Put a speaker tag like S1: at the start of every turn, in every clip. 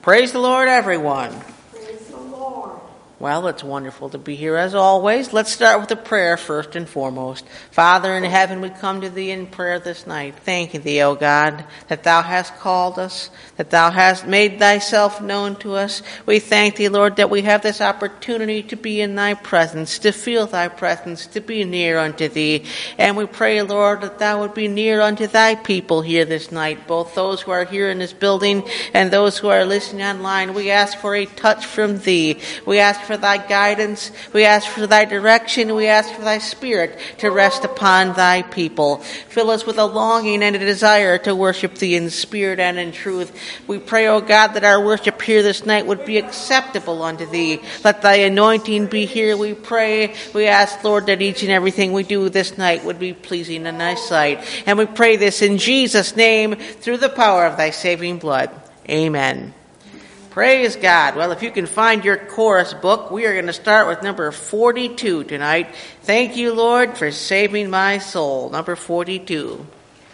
S1: Praise the Lord, everyone.
S2: Praise the Lord.
S1: Well, it's wonderful to be here as always. Let's start with a prayer first and foremost. Father in heaven, we come to thee in prayer this night. Thanking thee, O God, that thou hast called us, that thou hast made thyself known to us. We thank thee, Lord, that we have this opportunity to be in thy presence, to feel thy presence, to be near unto thee. And we pray, Lord, that thou would be near unto thy people here this night, both those who are here in this building and those who are listening online. We ask for a touch from thee. We ask for thy guidance. We ask for thy direction. We ask for thy spirit to rest upon thy people. Fill us with a longing and a desire to worship thee in spirit and in truth. We pray, O God, that our worship here this night would be acceptable unto thee. Let thy anointing be here, we pray. We ask, Lord, that each and everything we do this night would be pleasing in thy sight. And we pray this in Jesus' name through the power of thy saving blood. Amen. Praise God. Well, if you can find your chorus book, we are going to start with number 42 tonight. Thank you, Lord, for saving my soul. Number 42.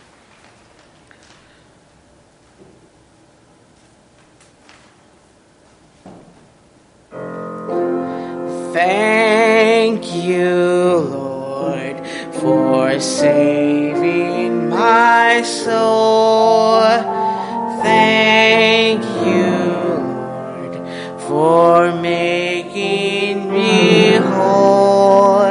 S1: Thank you, Lord, for saving my soul. Thank you, for making me whole.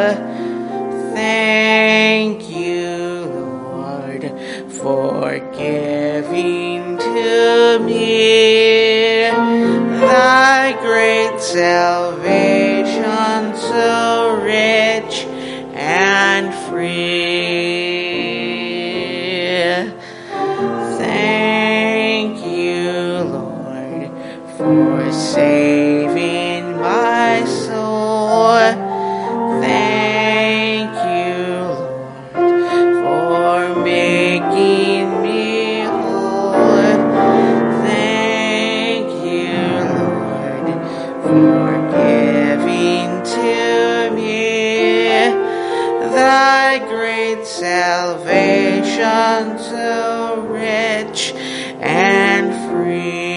S1: Thank you, Lord, for giving to me thy great salvation, so rich and free. Thank you, Lord, for saving my soul. Thank you, Lord, for making me whole. Thank you, Lord, for giving to me thy great salvation, so rich and free.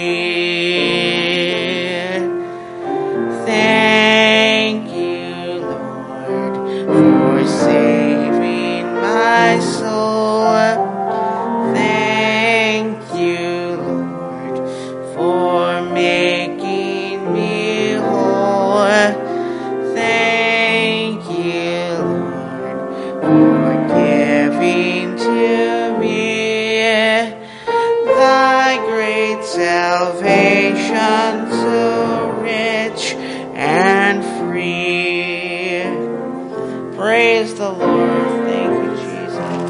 S1: Thank you, Lord, for saving my soul. Thank you, Lord, for making me whole. Thank you, Lord, for giving to me thy great salvation, so rich and free. Praise the Lord. Thank you, Jesus.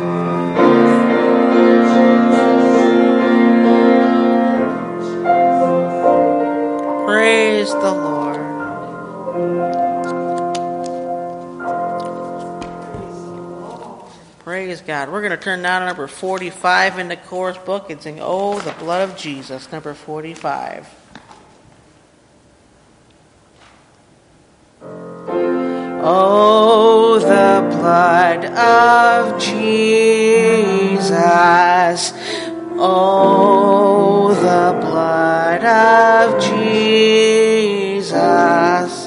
S1: Praise the Lord. Praise God. We're going to turn now to number 45 in the chorus book and sing, "Oh, the blood of Jesus," number 45. Oh, the blood of Jesus. Oh, the blood of Jesus.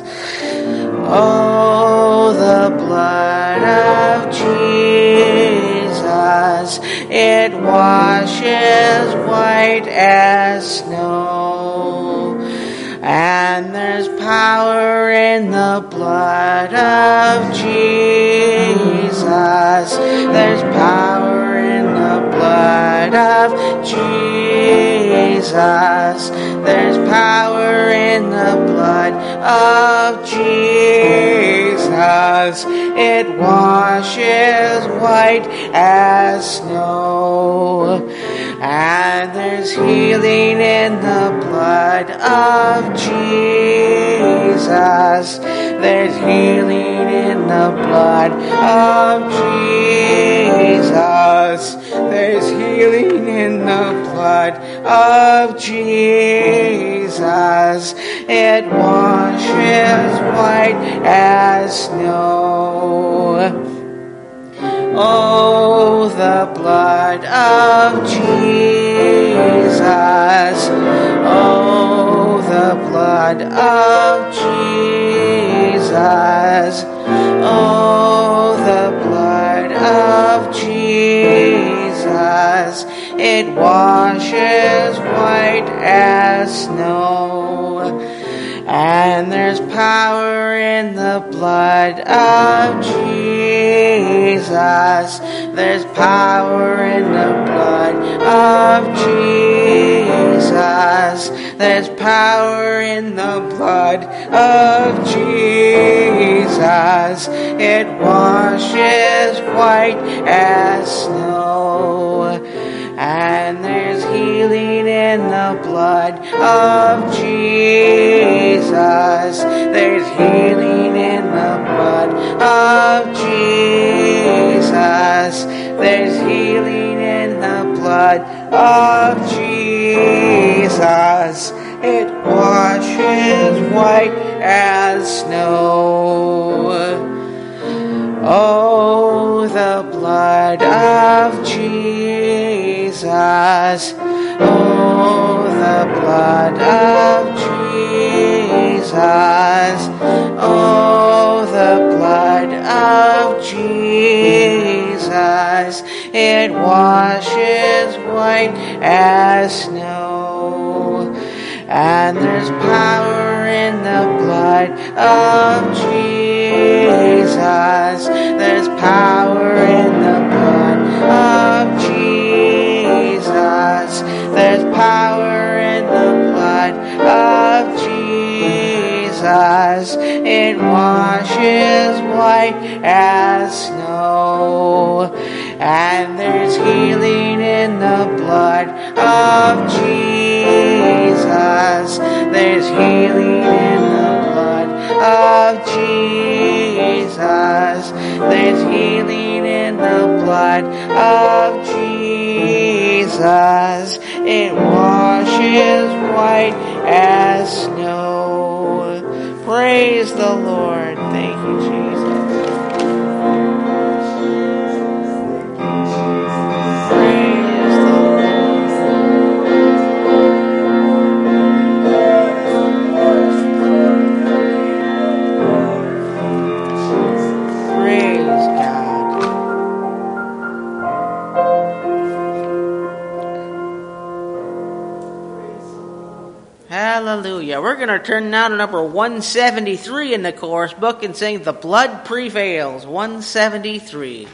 S1: Oh, the blood of Jesus. It washes white as snow. And there's power in the blood of Jesus. There's power in the blood of Jesus. There's power in the blood of Jesus. It washes white as snow. And there's healing in the blood of Jesus. There's healing in the blood of Jesus. There's healing in the blood of Jesus. It washes white as snow. Oh, the blood of Jesus. Oh, blood of Jesus. Oh, the blood of Jesus. It washes white as snow. And there's power in the blood of Jesus. There's power in the blood of Jesus. There's power in the blood of Jesus. It washes white as snow. And there's healing in the blood of Jesus. There's healing in the blood of Jesus. There's healing in the blood of Jesus. It washes white as snow. Oh, the blood of Jesus. Oh, the blood of Jesus. Oh, the blood of Jesus. It washes white as snow. And there's power in the blood of Jesus. There's power in the blood of Jesus. There's power in the blood of Jesus. It washes white as snow. And there's healing in the blood of Jesus. There's healing in the blood of Jesus. There's healing in the blood of Jesus. It washes white as snow. Praise the Lord. Thank you, Jesus. Hallelujah. We're going to turn now to number 173 in the chorus book and sing The Blood Prevails. 173.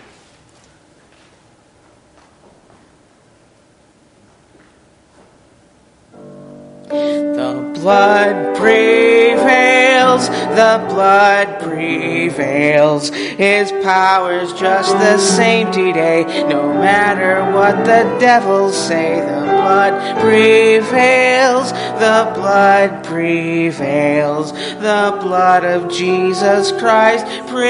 S1: The blood prevails, the blood prevails. His power's just the same today, no matter what the devils say. The blood prevails, the blood prevails. The blood of Jesus Christ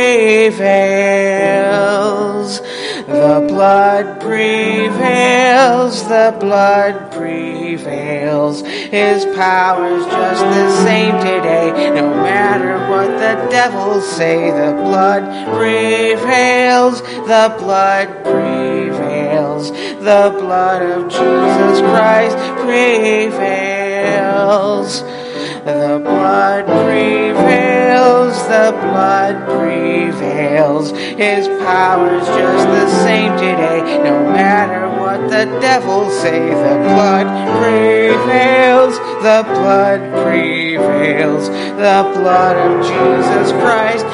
S1: prevails. The blood prevails, the blood prevails. His power's just the same today, no matter what the devils say. The blood prevails, the blood prevails. The blood of Jesus Christ prevails. The blood prevails, the blood prevails. His power's just the same today, no matter what the devils say. The blood prevails, the blood prevails. The blood of Jesus Christ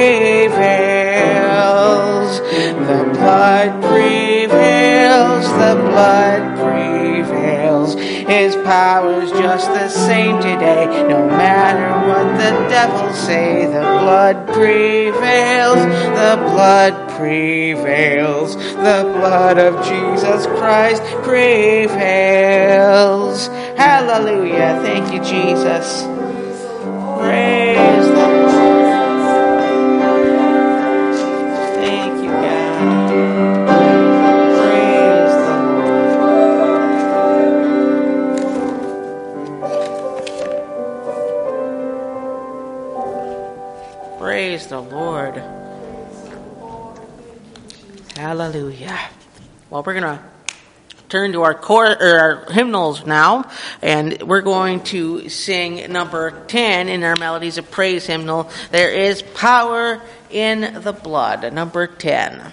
S1: prevails. The blood prevails, the blood prevails. His power's just the same today, no matter what the devils say. The blood prevails, the blood prevails. The blood of Jesus Christ prevails. Hallelujah. Thank you, Jesus. Praise the Lord. Thank you, God. Praise the Lord. Praise the Lord. Hallelujah. Well, we're going to turn to our hymnals now, and we're going to sing number 10 in our Melodies of Praise hymnal. There is power in the blood, number 10.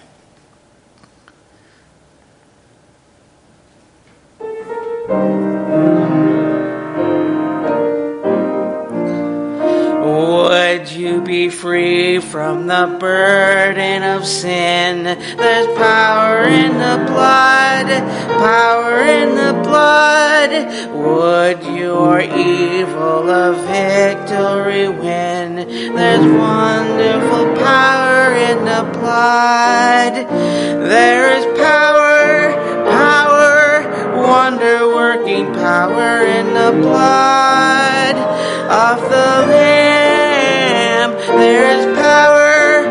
S1: Would you be free from the burden of sin? There's power in the blood, power in the blood. Would your evil a victory win? There's wonderful power in the blood. There is power, power, wonder-working power in the blood of the Lamb. There is power,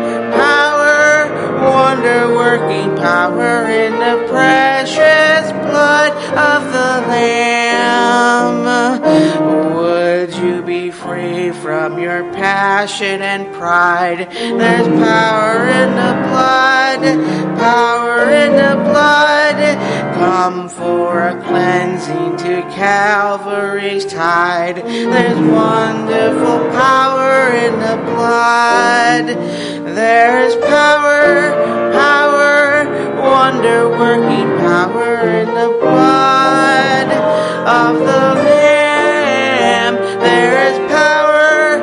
S1: power, wonder-working power in the precious blood of the Lamb. Would you be free from your passion and pride? There's power in the blood, power in the blood. Come for a cleansing to Calvary's tide. There's wonderful power in the blood. There's power, power, wonder-working power in the blood of the Lamb. There is power,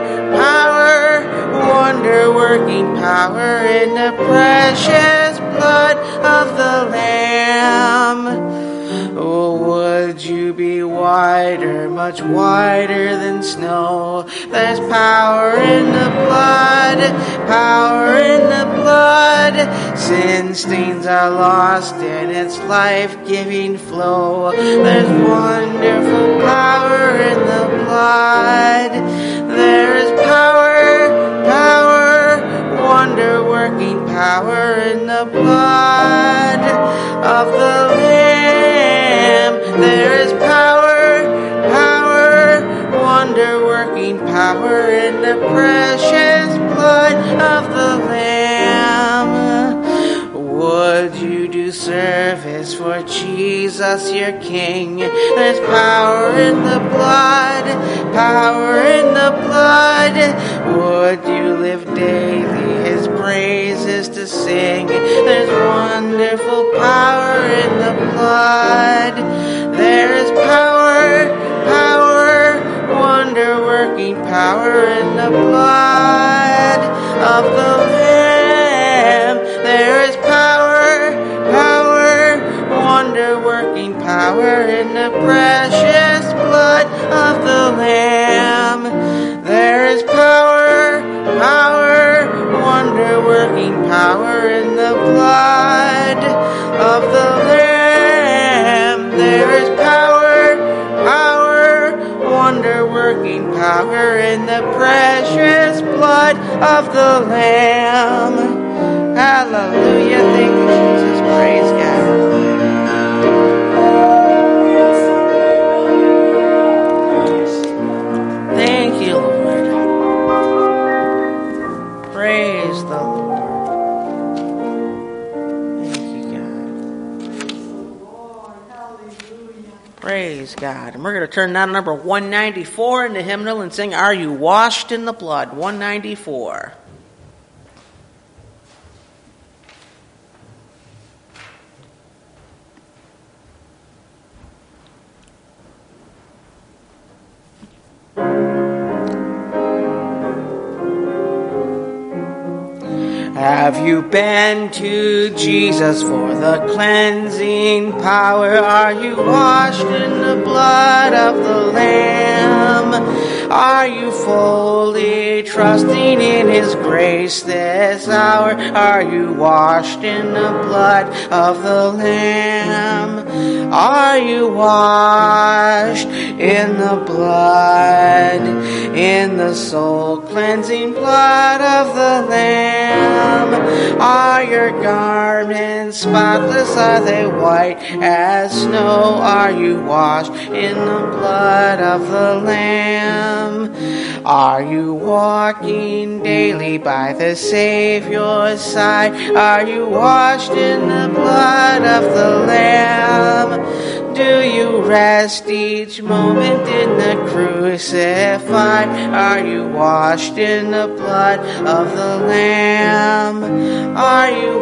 S1: power, wonder-working power in the precious blood of the Lamb. Oh, would you be whiter, much whiter than snow? There's power in the blood, power in the blood. Sin stains are lost in its life-giving flow. There's wonderful power in the blood. There is power, power, wonder-working power in the blood of the Lamb. There is power, power, wonder-working power in the precious blood of the Lamb. Would you do service for Jesus your King? There's power in the blood, power in the blood. Would you live daily his praises to sing? There's wonderful power in the blood. There is power, power, wonder-working power in the blood of the Lamb. There is power, power, wonder-working power in the precious blood of the Lamb. There is power, power, wonder-working power in the blood of the Lamb. There is power, power, wonder-working power in the precious blood of the Lamb. Hallelujah. Thank you, Jesus. Praise God. Thank you, Lord. Praise the Lord. Thank you, God. Praise God. And we're going to turn now to number 194 in the hymnal and sing, Are You Washed in the Blood? 194. Have you been to Jesus for the cleansing power? Are you washed in the blood of the Lamb? Are you fully trusting in His grace this hour? Are you washed in the blood of the Lamb? Are you washed in the blood, in the soul cleansing blood of the Lamb? Are your garments spotless? Are they white as snow? Are you washed in the blood of the Lamb? Are you walking daily by the Savior's side? Are you washed in the blood of the Lamb? Do you rest each moment in the crucified? Are you washed in the blood of the Lamb? Are you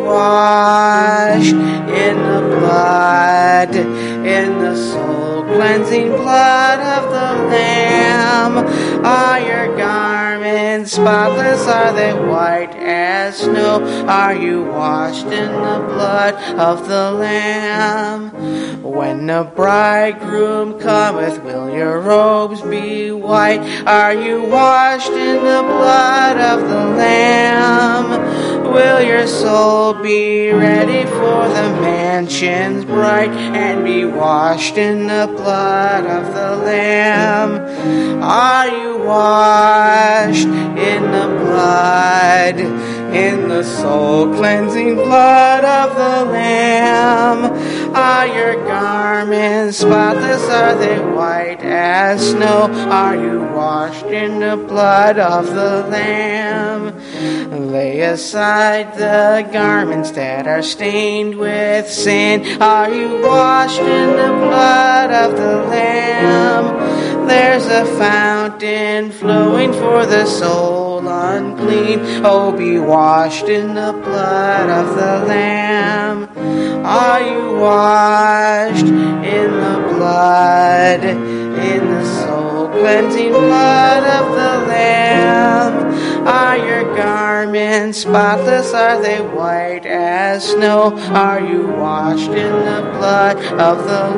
S1: washed in the blood, in the soul cleansing blood of the Lamb? Are your garments spotless? Are they white as snow? Are you washed in the blood of the Lamb? When the bridegroom cometh, will your robes be white? Are you washed in the blood of the Lamb? Will your soul be ready for the mansions bright and be washed in the blood of the Lamb? Are you washed in the blood, in the soul cleansing blood of the Lamb? Are your garments spotless? Are they white as snow? Are you washed in the blood of the Lamb? Lay aside the garments that are stained with sin. Are you washed in the blood of the Lamb? There's a fountain flowing for the soul unclean. Oh, be washed in the blood of the Lamb. Are you washed in the blood, in the soul cleansing blood of the Lamb? Are your garments spotless? Are they white as snow? Are you washed in the blood of the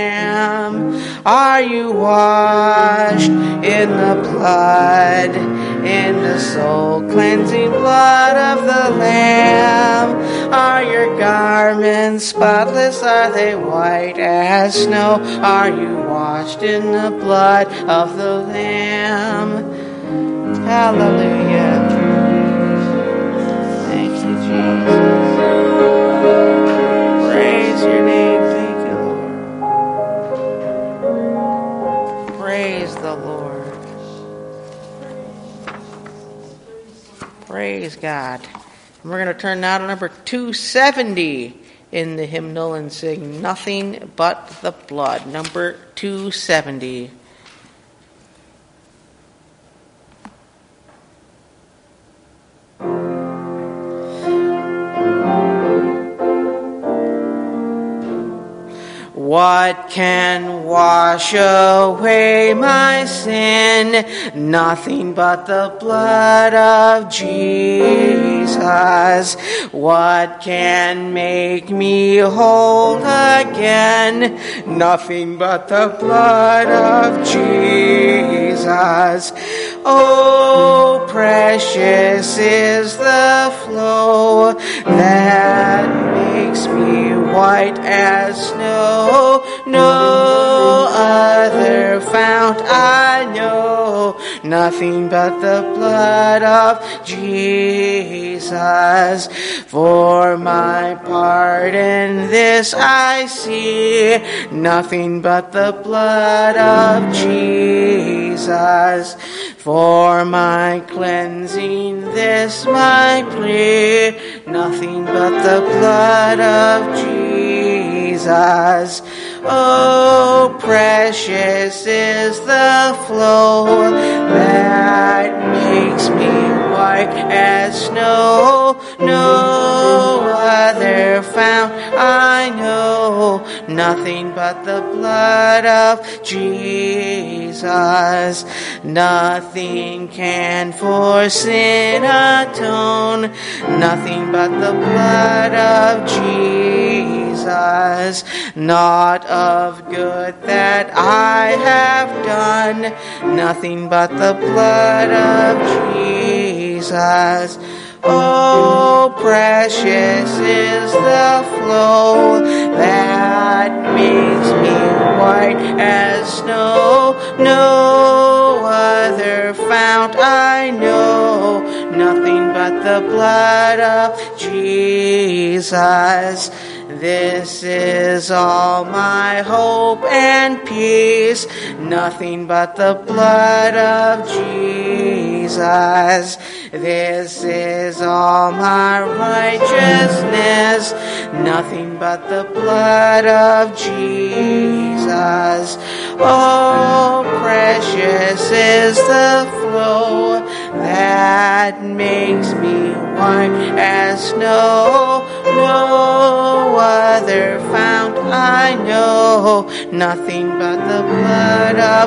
S1: Lamb? Are you washed in the blood, in the soul cleansing blood of the Lamb? Are your garments spotless? Are they white as snow? Are you washed in the blood of the Lamb? Hallelujah. Thank you, Jesus. Praise your name. Thank you, Lord. Praise the Lord. Praise God. And we're going to turn now to number 270 in the hymnal and sing Nothing But the Blood. Number 270. What can wash away my sin? Nothing but the blood of Jesus. What can make me whole again? Nothing but the blood of Jesus. Oh, precious is the flow that makes me white as snow. No other fount I know. Nothing but the blood of Jesus. For my pardon this I see. Nothing but the blood of Jesus. For my cleansing this my plea. Nothing but the blood of Jesus. Oh, precious is the flow that makes me white as snow. No other fount I know. Nothing but the blood of Jesus. Nothing can for sin atone. Nothing but the blood of Jesus. Not of good that I have done. Nothing but the blood of Jesus. Oh, precious is the flow that makes me white as snow. No other fount I know. nothing but the blood of Jesus. This is all my hope and peace, nothing but the blood of Jesus. This is all my righteousness, nothing but the blood of Jesus. Oh, precious is the flow that makes me white as snow. No other fount I know, nothing but the blood of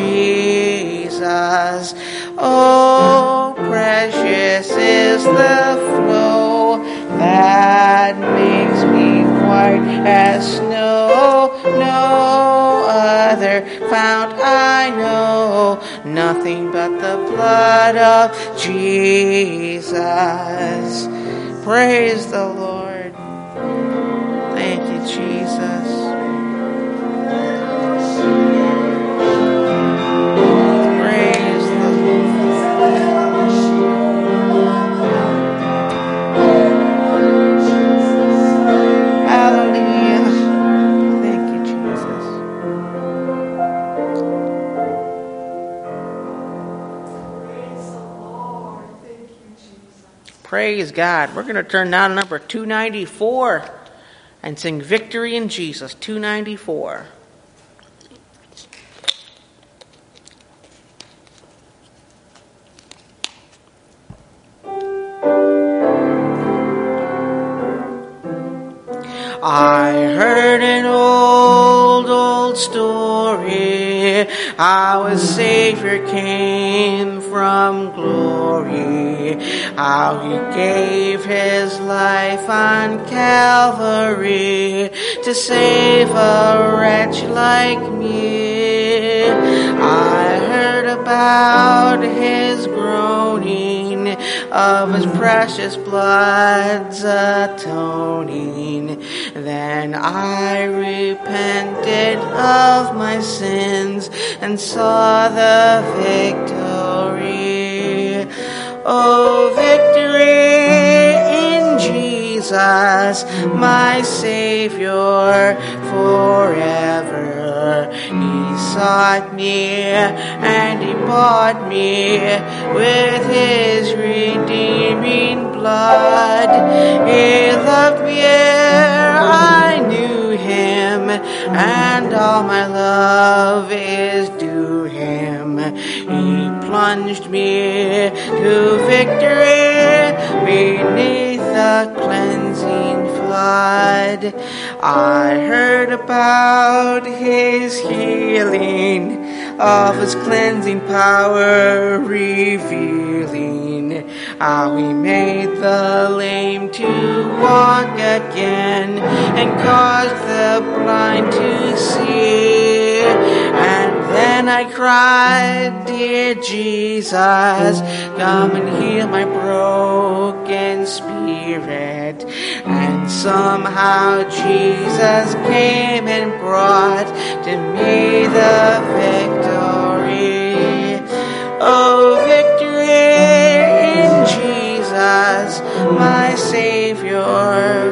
S1: Jesus. Oh, precious is the flow that makes me white as snow. No other fount I know, nothing but the blood of Jesus. Praise the Lord. Thank you, Jesus. Praise the Lord. Hallelujah. Thank you, Jesus.
S2: Praise the Lord. Thank you, Jesus.
S1: Praise God. We're going to turn now to number 294 and sing Victory in Jesus, 294. I heard an old story, how a Savior came from glory, how he gave his life on Calvary to save a wretch like me. I heard about his groaning, of his precious blood's atoning. Then I repented of my sins and saw the victory. Oh, victory in Jesus, my Savior forever. He sought me and he bought me with his redeeming blood. He loved me ere I knew him, and all my love is due him. He plunged me to victory beneath the cleansing flood. I heard about his healing, of his cleansing power revealing, how he made the lame to walk again and caused the blind to see. And then I cried, dear Jesus, come and heal my broken spirit. And somehow Jesus came and brought to me the victory. Oh, victory in Jesus, my Savior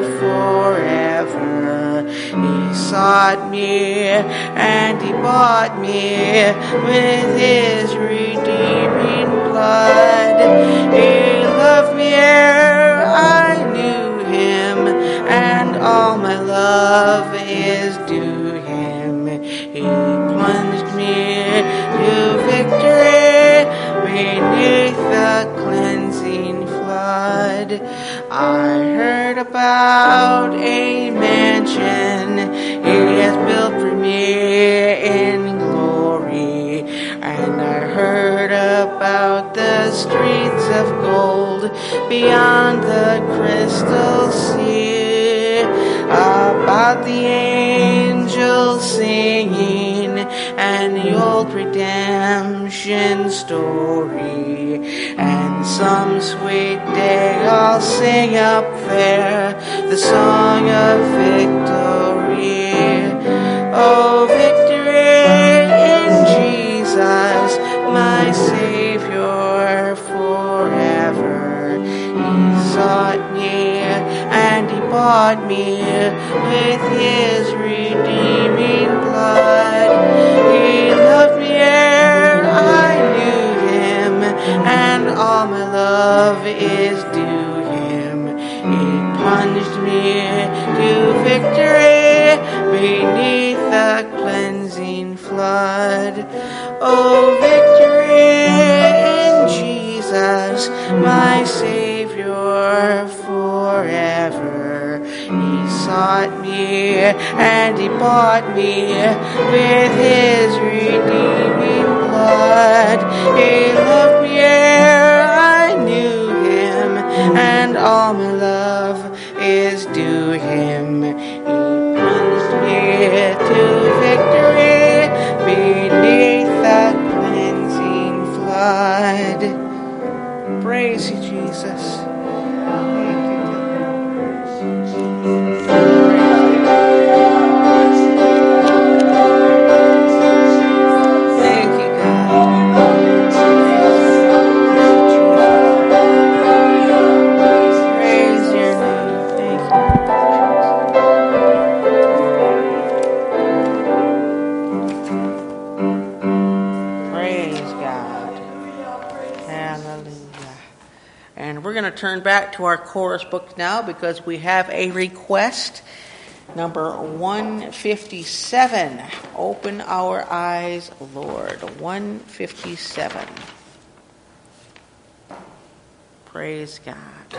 S1: forever. He sought me and he bought me with his redeeming blood. He loved me ere I knew him, and all my love is due him. He plunged me to victory beneath the cleansing flood. I heard about a mansion he has built for me in glory, and I heard about the streets of gold beyond the crystal sea, about the angels singing and the old redemption story. And some sweet day I'll sing up there the song of victory. Oh, victory in Jesus, my Savior forever. bought me with his redeeming blood. He loved me ere I knew him, and all my love is due him. He plunged me to victory beneath the cleansing flood. Oh, victory in Jesus, my Savior forever. He sought me and he bought me with his redeeming blood. He loved me ere I knew him, and all my love is due him. He plunged me to victory beneath the cleansing flood. Praise you, Jesus. Thank you, God. Praise your name. Thank you. Praise God. Hallelujah. And we're going to turn back to our chorus book now because we have a request. Number 157. Open our eyes, Lord. 157. Praise God.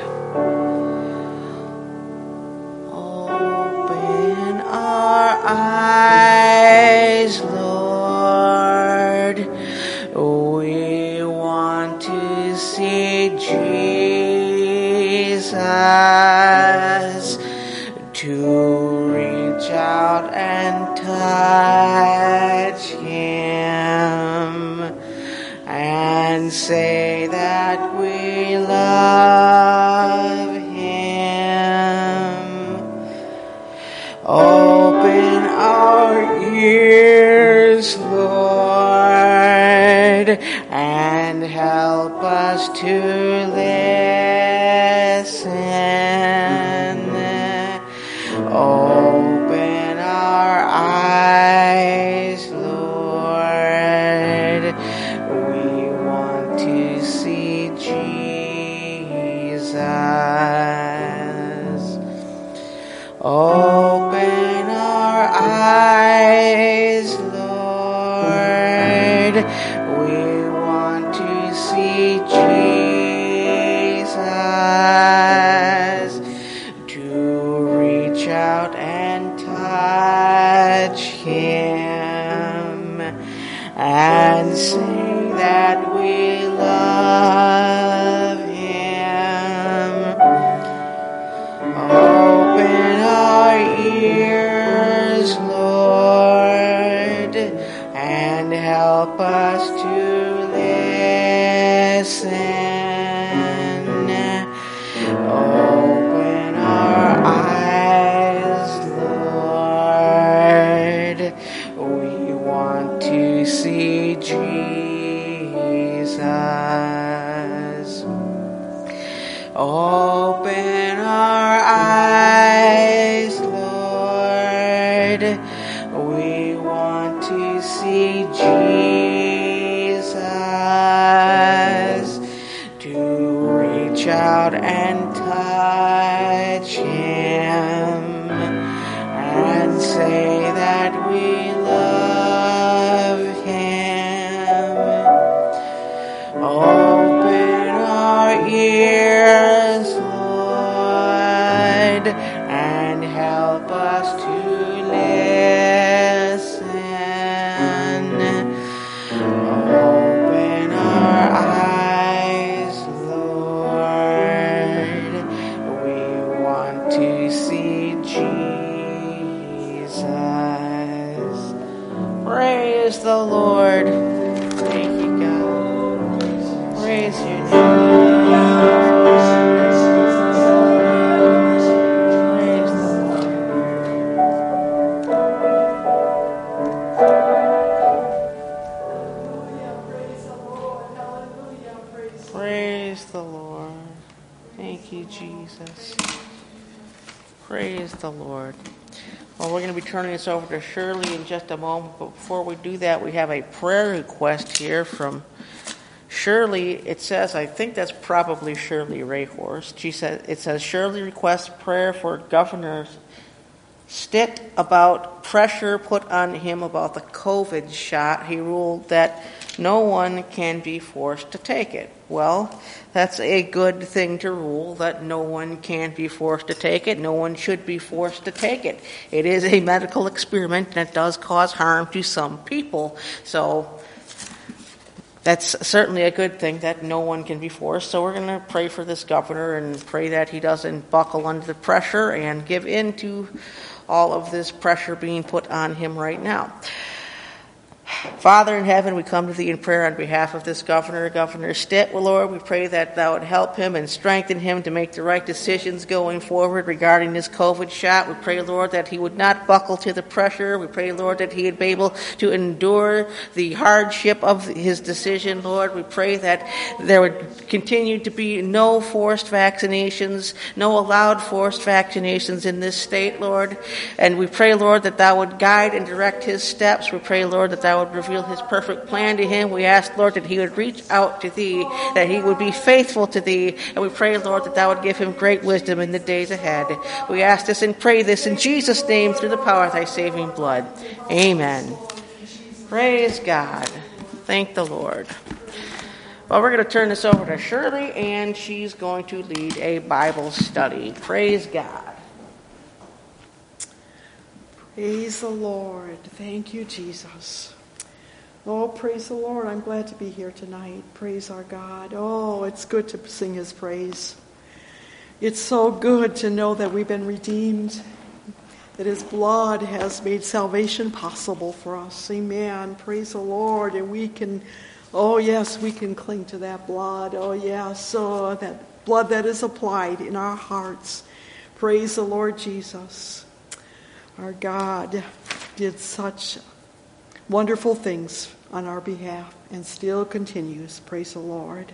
S1: Open our eyes, Lord. We want to see Jesus, to reach out and touch him and say that we love him. Open our ears, Lord, and help us to listen. Open our eyes, Lord. We want to see Jesus. Open our eyes, Lord. We want to see Jesus, to reach out and touch him and say that we love him. Open our ears, Lord, and help us to listen. Open our eyes, Lord. We want to see Jesus. Open our eyes, Lord. We want to see Jesus, to reach out and touch him and say that we love him. Open our ears, Lord, and help us to listen. Open our eyes, Lord. We want to see Jesus. Praise the Lord. Thank you, God. Praise your name. Praise the Lord. Praise the Lord. Thank you, Jesus. Praise the Lord. Well, we're going to be turning this over to Shirley in just a moment, but before we do that, we have a prayer request here from Shirley. It says, I think that's probably Shirley Rayhorst. It says, Shirley requests prayer for Governor Stitt about pressure put on him about the COVID shot. He ruled that no one can be forced to take it. Well, that's a good thing to rule, that no one can be forced to take it. No one should be forced to take it. It is a medical experiment, and it does cause harm to some people. So that's certainly a good thing that no one can be forced. So we're going to pray for this governor and pray that he doesn't buckle under the pressure and give in to all of this pressure being put on him right now. Father in heaven, we come to thee in prayer on behalf of this governor, Governor Stitt. Well, Lord, we pray that thou would help him and strengthen him to make the right decisions going forward regarding this COVID shot. We pray, Lord, that he would not buckle to the pressure. We pray, Lord, that he would be able to endure the hardship of his decision, Lord. We pray that there would continue to be no forced vaccinations, no allowed forced vaccinations in this state, Lord. And we pray, Lord, that thou would guide and direct his steps. We pray, Lord, that thou would reveal his perfect plan to him. We ask, Lord, that he would reach out to thee, that he would be faithful to thee, and we pray, Lord, that thou would give him great wisdom in the days ahead. We ask this and pray this in Jesus' name through the power of thy saving blood. Amen. Praise God. Thank the Lord. Well, we're going to turn this over to Shirley, and she's going to lead a Bible study. Praise God.
S2: Praise the Lord. Thank you, Jesus. Oh, praise the Lord. I'm glad to be here tonight. Praise our God. Oh, it's good to sing his praise. It's so good to know that we've been redeemed, that his blood has made salvation possible for us. Amen. Praise the Lord. And we can, oh yes, we can cling to that blood. Oh yes, oh, that blood that is applied in our hearts. Praise the Lord Jesus. Our God did such wonderful things on our behalf and still continues. Praise the Lord.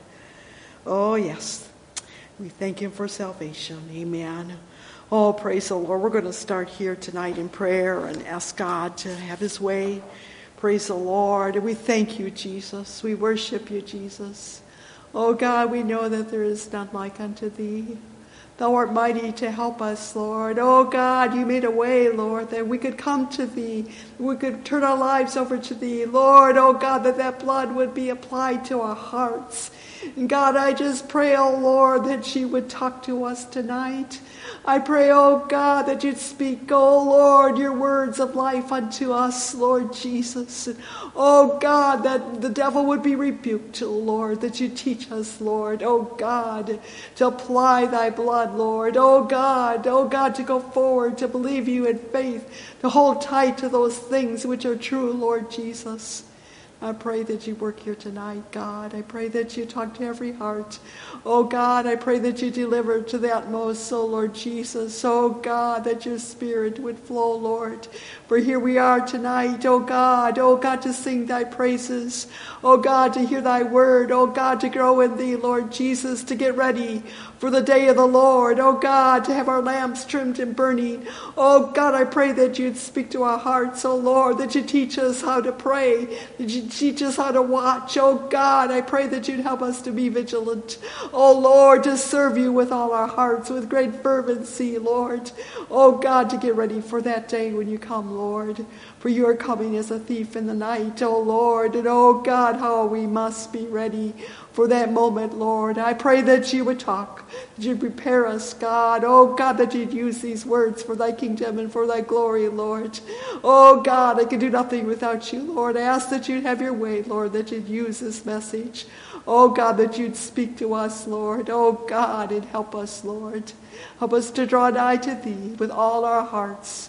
S2: Oh, yes. We thank him for salvation. Amen. Oh, praise the Lord. We're going to start here tonight in prayer and ask God to have his way. Praise the Lord. And we thank you, Jesus. We worship you, Jesus. Oh, God, we know that there is none like unto thee. Thou art mighty to help us, Lord. Oh, God, you made a way, Lord, that we could come to thee. We could turn our lives over to thee. Lord, oh, God, that blood would be applied to our hearts. And God, I just pray, oh, Lord, that you would talk to us tonight. I pray, oh, God, that you'd speak, oh, Lord, your words of life unto us, Lord Jesus. And, oh, God, that the devil would be rebuked, oh, Lord, that you teach us, Lord, oh, God, to apply thy blood, Lord. Oh, God, to go forward, to believe you in faith, to hold tight to those things which are true, Lord Jesus. I pray that you work here tonight, God. I pray that you talk to every heart. Oh, God, I pray that you deliver to the utmost, oh, Lord Jesus. Oh, God, that your spirit would flow, Lord. For here we are tonight, oh, God, to sing thy praises. Oh, God, to hear thy word. Oh, God, to grow in thee, Lord Jesus, to get ready for the day of the Lord. Oh, God, to have our lamps trimmed and burning. Oh, God, I pray that you'd speak to our hearts, oh, Lord, that you teach us how to pray, that you teach us how to watch. Oh, God, I pray that you'd help us to be vigilant. Oh, Lord, to serve you with all our hearts, with great fervency, Lord. Oh, God, to get ready for that day when you come, Lord. For you are coming as a thief in the night, oh, Lord. And, oh, God, how we must be ready for that moment, Lord. I pray that you would talk, that you'd prepare us, God. Oh, God, that you'd use these words for thy kingdom and for thy glory, Lord. Oh, God, I can do nothing without you, Lord. I ask that you'd have your way, Lord, that you'd use this message. Oh, God, that you'd speak to us, Lord. Oh, God, and help us, Lord. Help us to draw nigh to thee with all our hearts.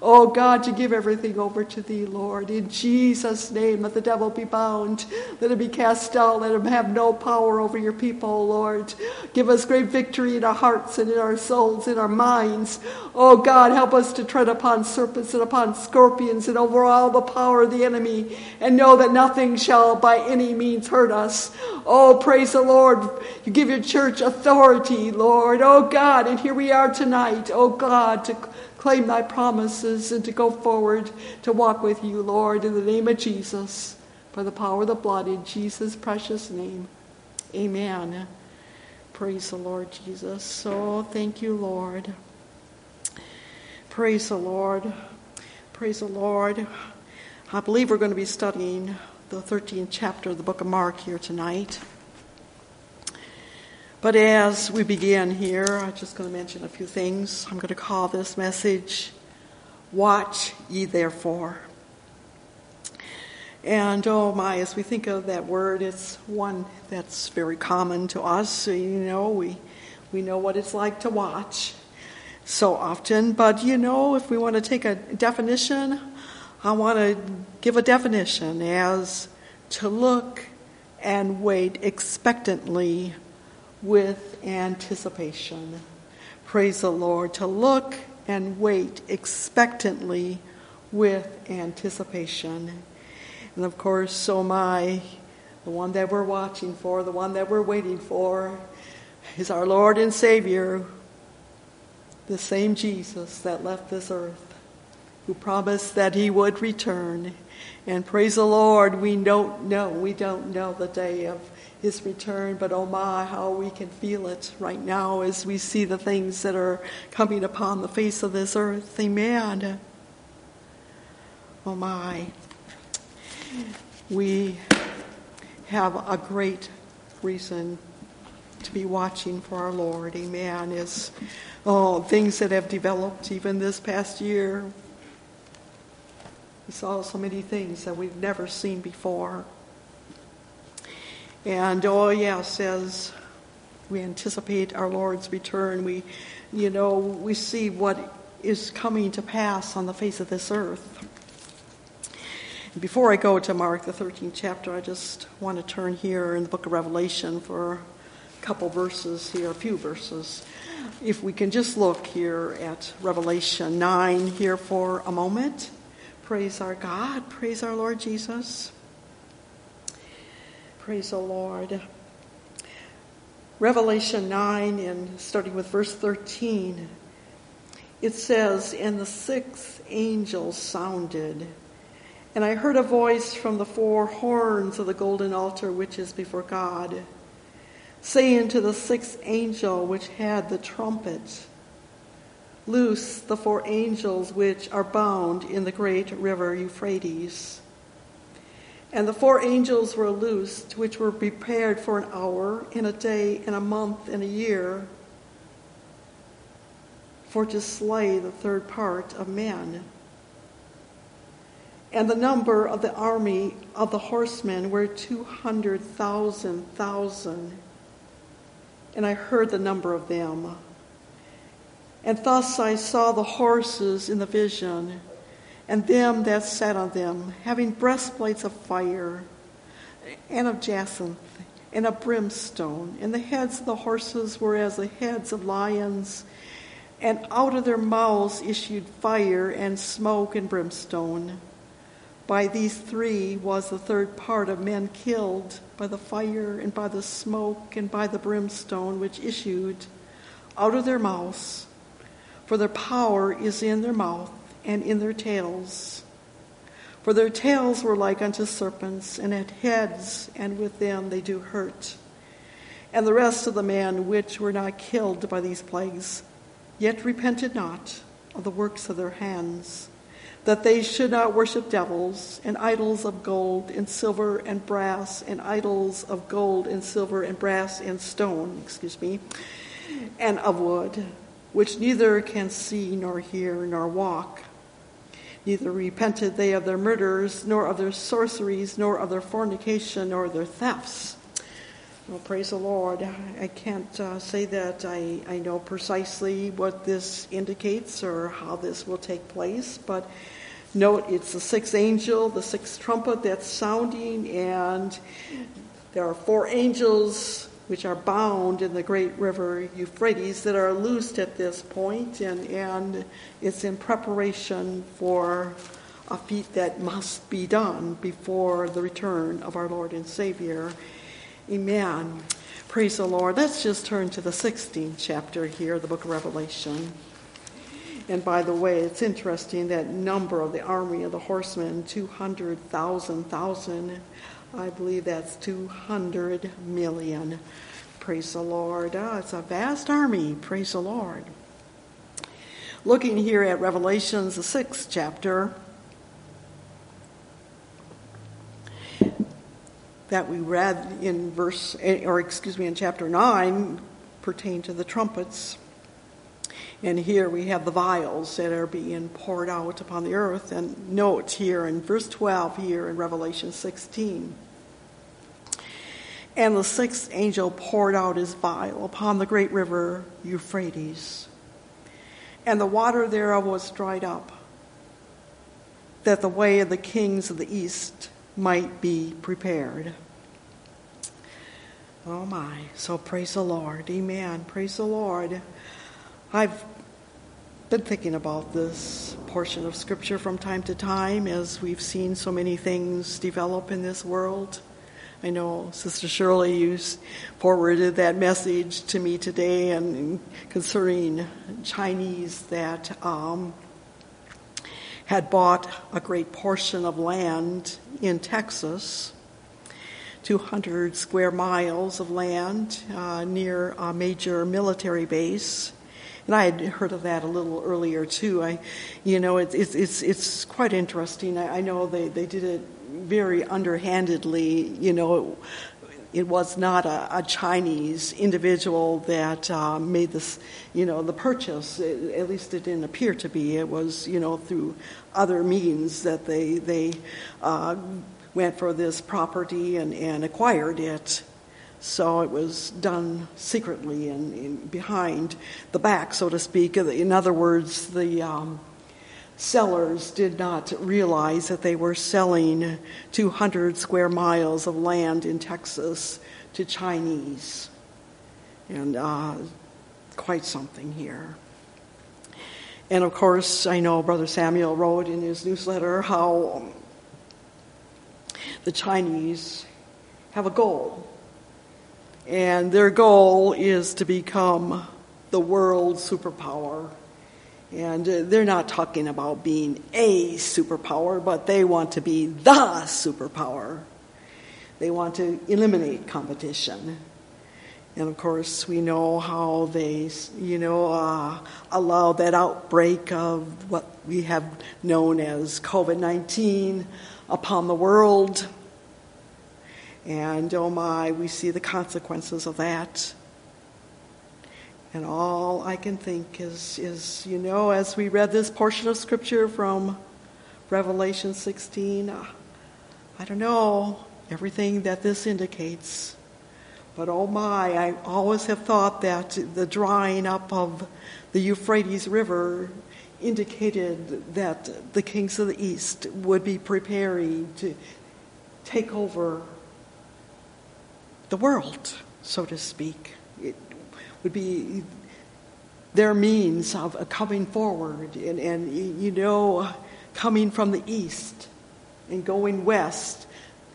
S2: Oh God, to give everything over to thee, Lord. In Jesus' name, let the devil be bound. Let him be cast out. Let him have no power over your people, Lord. Give us great victory in our hearts and in our souls, in our minds. Oh God, help us to tread upon serpents and upon scorpions and over all the power of the enemy, and know that nothing shall by any means hurt us. Oh, praise the Lord. You give your church authority, Lord. Oh God, and here we are tonight, oh God, to claim thy promises and to go forward to walk with you, Lord, in the name of Jesus, by the power of the blood, in Jesus' precious name. Amen. Praise the Lord Jesus. Oh, thank you, Lord. Praise the Lord. Praise the Lord. I believe we're going to be studying the 13th chapter of the book of Mark here tonight. But as we begin here, I'm just going to mention a few things. I'm going to call this message, Watch Ye Therefore. And oh my, as we think of that word, it's one that's very common to us. So, we know what it's like to watch so often. But if we want to take a definition, I want to give a definition as to look and wait expectantly with anticipation. Praise the Lord. To look and wait expectantly with anticipation. And of course, the one that we're watching for, the one that we're waiting for, is our Lord and Savior, the same Jesus that left this earth, who promised that he would return. And praise the Lord, we don't know the day of his return, but oh my, how we can feel it right now as we see the things that are coming upon the face of this earth. Amen. Oh my. We have a great reason to be watching for our Lord. Amen. As things that have developed even this past year. We saw so many things that we've never seen before. And as we anticipate our Lord's return, we see what is coming to pass on the face of this earth. Before I go to Mark, the 13th chapter, I just want to turn here in the book of Revelation for a few verses. If we can just look here at Revelation 9 here for a moment. Praise our God. Praise our Lord Jesus. Praise the Lord. Revelation 9, and starting with verse 13, it says, "And the sixth angel sounded, and I heard a voice from the four horns of the golden altar which is before God, saying to the sixth angel which had the trumpet, Loose the four angels which are bound in the great river Euphrates. And the four angels were loosed, which were prepared for an hour, and a day, and a month, and a year, for to slay the third part of men. And the number of the army of the horsemen were 200,000. And I heard the number of them. And thus I saw the horses in the vision, and them that sat on them, having breastplates of fire, and of jacinth, and of brimstone. And the heads of the horses were as the heads of lions, and out of their mouths issued fire, and smoke, and brimstone. By these three was the third part of men killed, by the fire, and by the smoke, and by the brimstone which issued out of their mouths. For their power is in their mouth, and in their tails. For their tails were like unto serpents, and had heads, and with them they do hurt. And the rest of the men which were not killed by these plagues, yet repented not of the works of their hands, that they should not worship devils, and idols of gold, and silver, and brass, and idols of gold, and silver, and brass, and stone, and of wood, which neither can see, nor hear, nor walk. Neither repented they of their murders, nor of their sorceries, nor of their fornication, nor of their thefts. Well, praise the Lord. I can't say that I know precisely what this indicates or how this will take place, but note it's the sixth angel, the sixth trumpet that's sounding, and there are 4 angels which are bound in the great river Euphrates that are loosed at this point, and it's in preparation for a feat that must be done before the return of our Lord and Savior. Amen. Praise the Lord. Let's just turn to the 16th chapter here, the book of Revelation. And by the way, it's interesting that number of the army of the horsemen, 200,000. I believe that's 200 million. Praise the Lord. It's a vast army. Praise the Lord. Looking here at Revelations, the 6th chapter, that we read in in chapter 9, pertain to the trumpets. And here we have the vials that are being poured out upon the earth. And note here in verse 12 here in Revelation 16. And the 6th angel poured out his vial upon the great river Euphrates. And the water thereof was dried up, that the way of the kings of the east might be prepared. Oh my, so praise the Lord. Amen. Praise the Lord. I've been thinking about this portion of Scripture from time to time as we've seen so many things develop in this world. I know Sister Shirley, you forwarded that message to me today and concerning Chinese that had bought a great portion of land in Texas, 200 square miles of land near a major military base. And I had heard of that a little earlier too. It's quite interesting. I know they did it very underhandedly. It was not a Chinese individual that made this, the purchase. At least it didn't appear to be. It was, through other means that they went for this property and acquired it. So it was done secretly and behind the back, so to speak. In other words, the sellers did not realize that they were selling 200 square miles of land in Texas to Chinese. And quite something here. And of course, I know Brother Samuel wrote in his newsletter how the Chinese have a goal. And their goal is to become the world superpower. And they're not talking about being a superpower, but they want to be the superpower. They want to eliminate competition. And of course, we know how they, allow that outbreak of what we have known as COVID-19 upon the world. And oh my, we see the consequences of that. And all I can think is, as we read this portion of Scripture from Revelation 16, I don't know everything that this indicates. But oh my, I always have thought that the drying up of the Euphrates River indicated that the kings of the East would be preparing to take over the world, so to speak. It would be their means of coming forward and coming from the east and going west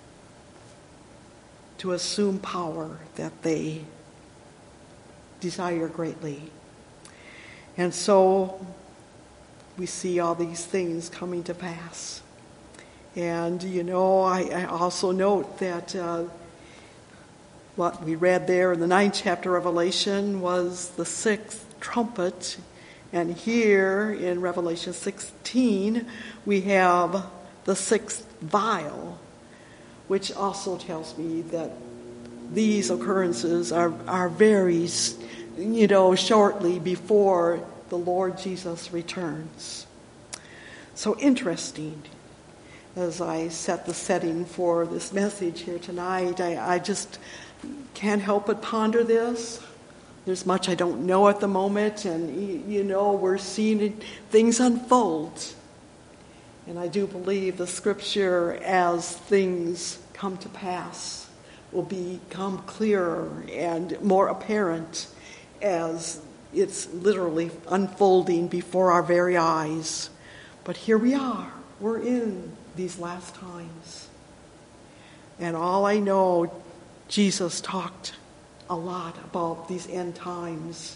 S2: to assume power that they desire greatly. And so we see all these things coming to pass. And, I also note that what we read there in the 9th chapter of Revelation was the 6th trumpet. And here in Revelation 16, we have the 6th vial, which also tells me that these occurrences are very, shortly before the Lord Jesus returns. So interesting. As I set the setting for this message here tonight, can't help but ponder this. There's much I don't know at the moment, and we're seeing things unfold. And I do believe the scripture, as things come to pass, will become clearer and more apparent as it's literally unfolding before our very eyes. But here we are. We're in these last times. And all I know, Jesus talked a lot about these end times.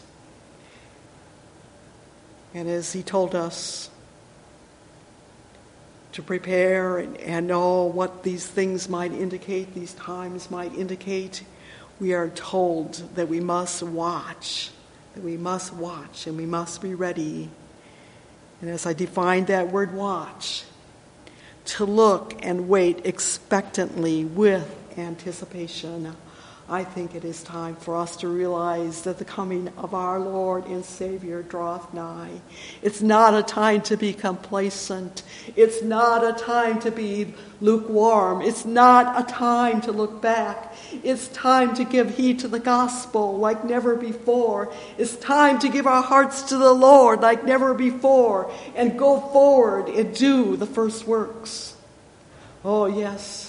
S2: And as he told us to prepare and know what these things might indicate, these times might indicate, we are told that we must watch, and we must be ready. And as I defined that word watch, to look and wait expectantly with anticipation, I think it is time for us to realize that the coming of our Lord and Savior draweth nigh. It's not a time to be complacent. It's not a time to be lukewarm. It's not a time to look back. It's time to give heed to the gospel like never before. It's time to give our hearts to the Lord like never before and go forward and do the first works. Oh, yes.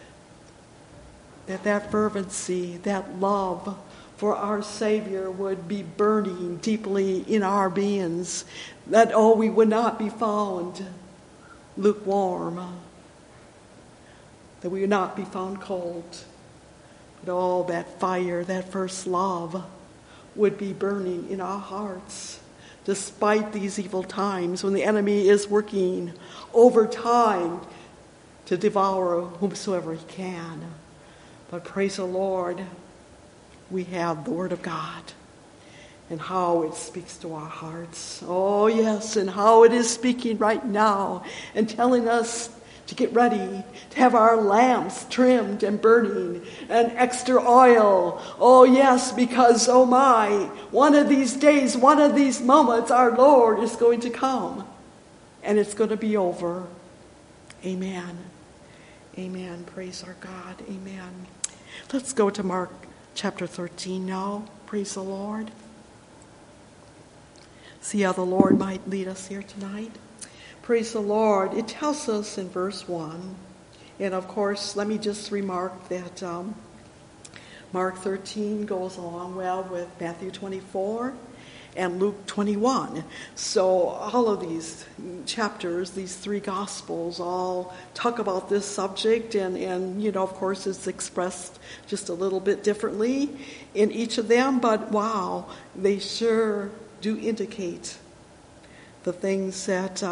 S2: That fervency, that love for our Savior would be burning deeply in our beings, that, we would not be found lukewarm, that we would not be found cold, but that fire, that first love would be burning in our hearts, despite these evil times when the enemy is working overtime to devour whomsoever he can. But praise the Lord, we have the Word of God and how it speaks to our hearts. Oh, yes, and how it is speaking right now and telling us to get ready, to have our lamps trimmed and burning and extra oil. Oh, yes, because, one of these days, one of these moments, our Lord is going to come and it's going to be over. Amen. Amen. Praise our God. Amen. Let's go to Mark chapter 13 now. Praise the Lord. See how the Lord might lead us here tonight. Praise the Lord. It tells us in verse 1. And of course, let me just remark that Mark 13 goes along well with Matthew 24 and Luke 21. So all of these chapters, these three Gospels, all talk about this subject, and of course it's expressed just a little bit differently in each of them, but wow, they sure do indicate the things that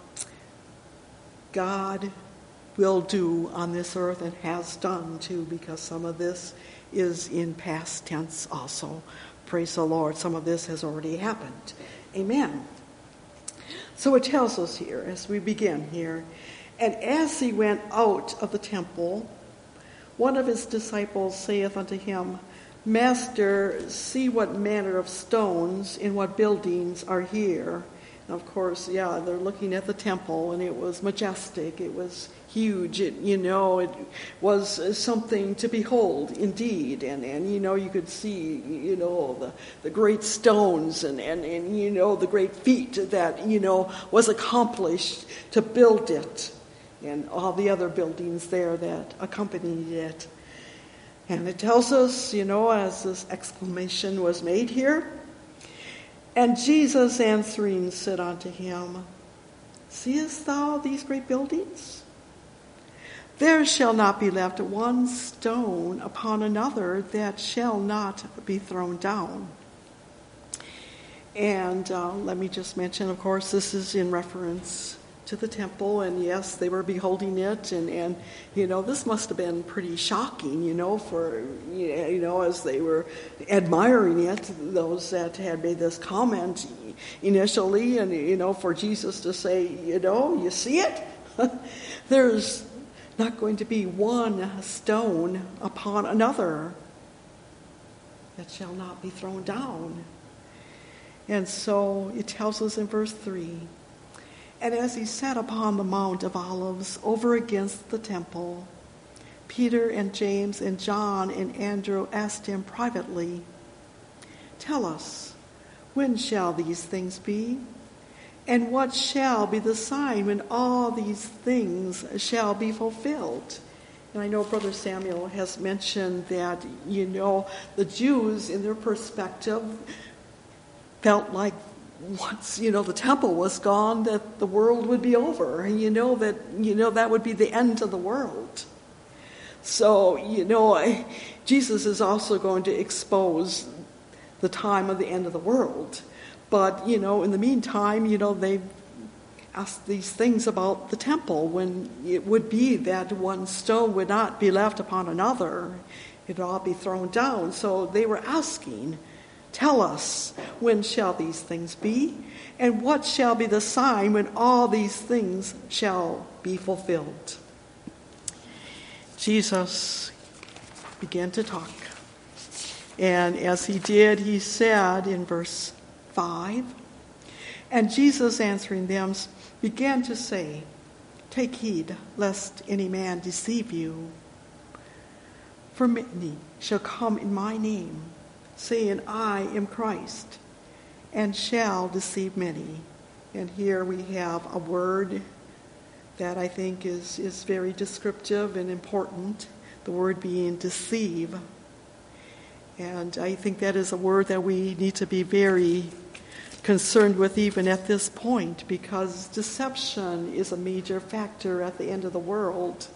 S2: God will do on this earth and has done too, because some of this is in past tense also. Praise the Lord. Some of this has already happened. Amen. So it tells us here, as we begin here, and as he went out of the temple, one of his disciples saith unto him, Master, see what manner of stones and what buildings are here. And of course, they're looking at the temple, and it was majestic. It was huge. It was something to behold, indeed. And you could see, the great stones and the great feat that, was accomplished to build it, and all the other buildings there that accompanied it. And it tells us, as this exclamation was made here, and Jesus answering said unto him, Seest thou these great buildings? There shall not be left one stone upon another that shall not be thrown down. And let me just mention, of course, this is in reference to the temple, and yes, they were beholding it, and this must have been pretty shocking, for as they were admiring it, those that had made this comment initially, and for Jesus to say, you see it? There's not going to be one stone upon another that shall not be thrown down. And so it tells us in verse 3, And as he sat upon the Mount of Olives over against the temple, Peter and James and John and Andrew asked him privately, "Tell us, when shall these things be? And what shall be the sign when all these things shall be fulfilled?" And I know Brother Samuel has mentioned that, the Jews, in their perspective, felt like once, the temple was gone, that the world would be over. And that would be the end of the world. So, Jesus is also going to expose the time of the end of the world. But, in the meantime, they asked these things about the temple, when it would be that one stone would not be left upon another. It would all be thrown down. So they were asking, "Tell us, when shall these things be? And what shall be the sign when all these things shall be fulfilled?" Jesus began to talk. And as he did, he said in verse 5, "And Jesus answering them began to say, 'Take heed, lest any man deceive you. For many shall come in my name, saying, I am Christ, and shall deceive many.'" And here we have a word that I think is very descriptive and important, the word being deceive. And I think that is a word that we need to be very concerned with even at this point, because deception is a major factor at the end of the world.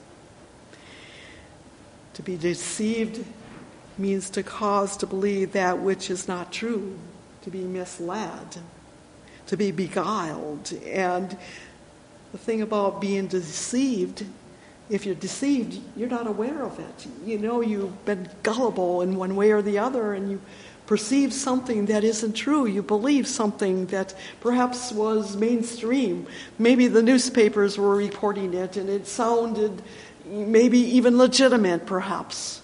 S2: To be deceived means to cause to believe that which is not true, to be misled, to be beguiled. And the thing about being deceived, if you're deceived, you're not aware of it. You've been gullible in one way or the other, and you perceive something that isn't true. You believe something that perhaps was mainstream. Maybe the newspapers were reporting it, and it sounded maybe even legitimate, perhaps.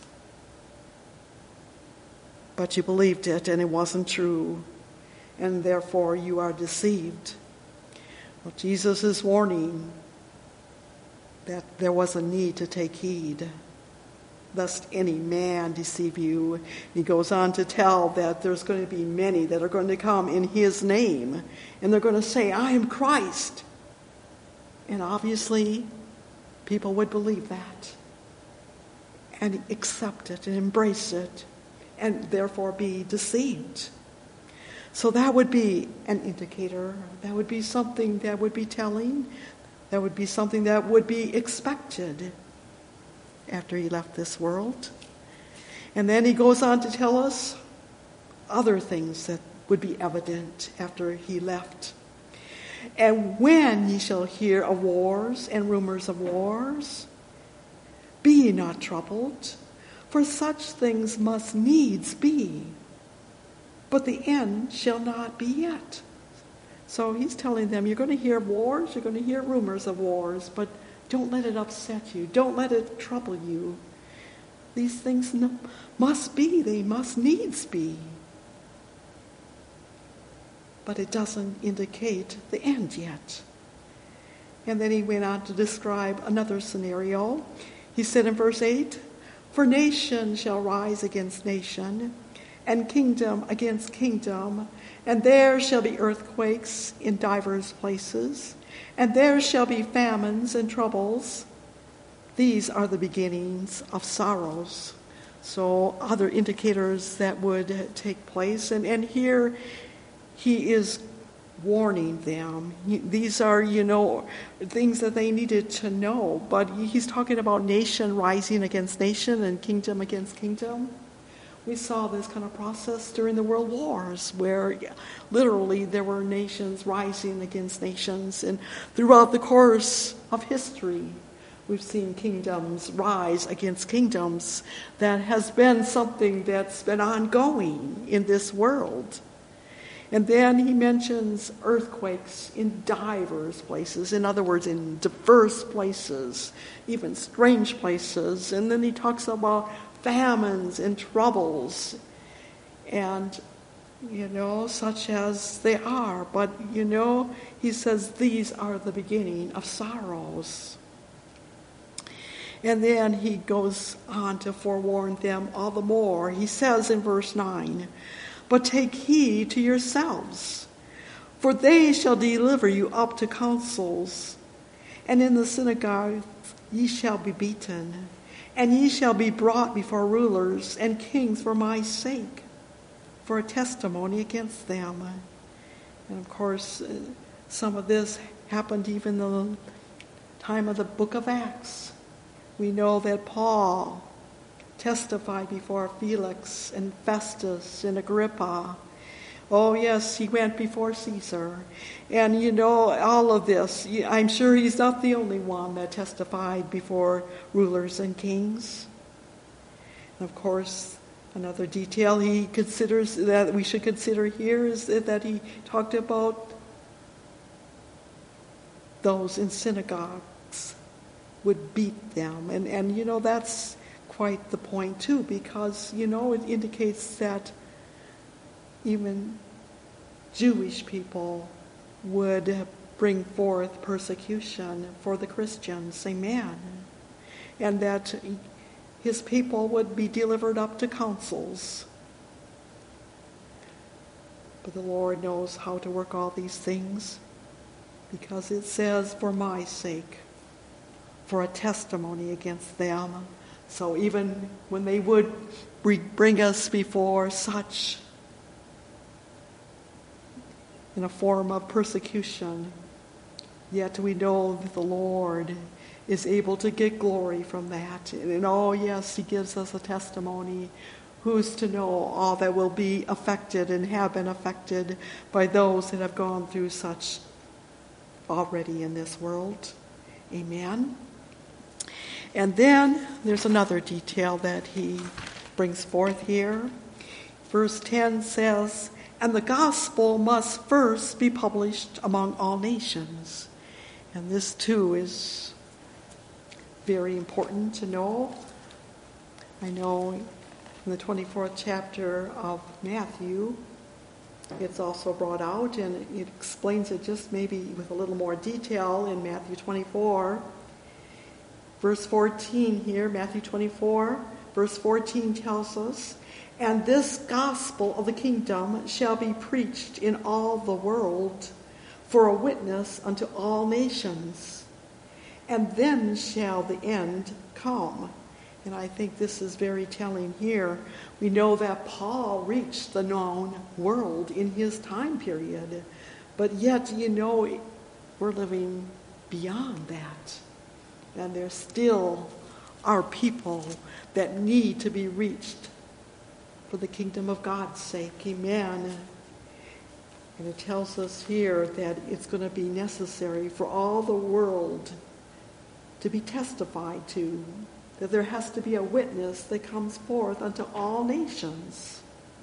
S2: But you believed it, and it wasn't true, and therefore you are deceived. Well, Jesus is warning that there was a need to take heed, lest any man deceive you. He goes on to tell that there's going to be many that are going to come in his name, and they're going to say, "I am Christ." And obviously, people would believe that and accept it and embrace it, and therefore be deceived. So that would be an indicator. That would be something that would be telling. That would be something that would be expected after he left this world. And then he goes on to tell us other things that would be evident after he left. "And when ye shall hear of wars and rumors of wars, be ye not troubled, for such things must needs be, but the end shall not be yet." So he's telling them, you're going to hear wars, you're going to hear rumors of wars, but don't let it upset you. Don't let it trouble you. These things must be, they must needs be. But it doesn't indicate the end yet. And then he went on to describe another scenario. He said in verse 8, "For nation shall rise against nation, and kingdom against kingdom, and there shall be earthquakes in divers places, and there shall be famines and troubles. These are the beginnings of sorrows." So other indicators that would take place. And here he is warning them. These are, things that they needed to know. But he's talking about nation rising against nation and kingdom against kingdom. We saw this kind of process during the world wars, where literally there were nations rising against nations. And throughout the course of history, we've seen kingdoms rise against kingdoms. That has been something that's been ongoing in this world. And then he mentions earthquakes in divers places. In other words, in diverse places, even strange places. And then he talks about famines and troubles, and such as they are. But he says these are the beginning of sorrows. And then he goes on to forewarn them all the more. He says in verse 9, "But take heed to yourselves, for they shall deliver you up to councils, and in the synagogues ye shall be beaten, and ye shall be brought before rulers and kings for my sake, for a testimony against them." And of course, some of this happened even in the time of the book of Acts. We know that Paul testified before Felix and Festus and Agrippa. Oh, yes, he went before Caesar. And you know, all of this, I'm sure he's not the only one that testified before rulers and kings. And of course, another detail he considers that we should consider here is that he talked about those in synagogues would beat them. And you know, that's quite the point too, because, you know, it indicates that even Jewish people would bring forth persecution for the Christians, amen. And that his people would be delivered up to councils. But the Lord knows how to work all these things, because it says, "For my sake," for a testimony against them. So even when they would bring us before such in a form of persecution, yet we know that the Lord is able to get glory from that. And oh yes, he gives us a testimony. Who's to know all that will be affected and have been affected by those that have gone through such already in this world. Amen. And then there's another detail that he brings forth here. Verse 10 says, "And the gospel must first be published among all nations." And this too is very important to know. I know in the 24th chapter of Matthew, it's also brought out, and it explains it just maybe with a little more detail in Matthew 24. Verse 14 here, Matthew 24, verse 14 tells us, "And this gospel of the kingdom shall be preached in all the world for a witness unto all nations, and then shall the end come." And I think this is very telling here. We know that Paul reached the known world in his time period, but yet, you know, we're living beyond that. And there still are people that need to be reached for the kingdom of God's sake. Amen. And it tells us here that it's going to be necessary for all the world to be testified to, that there has to be a witness that comes forth unto all nations.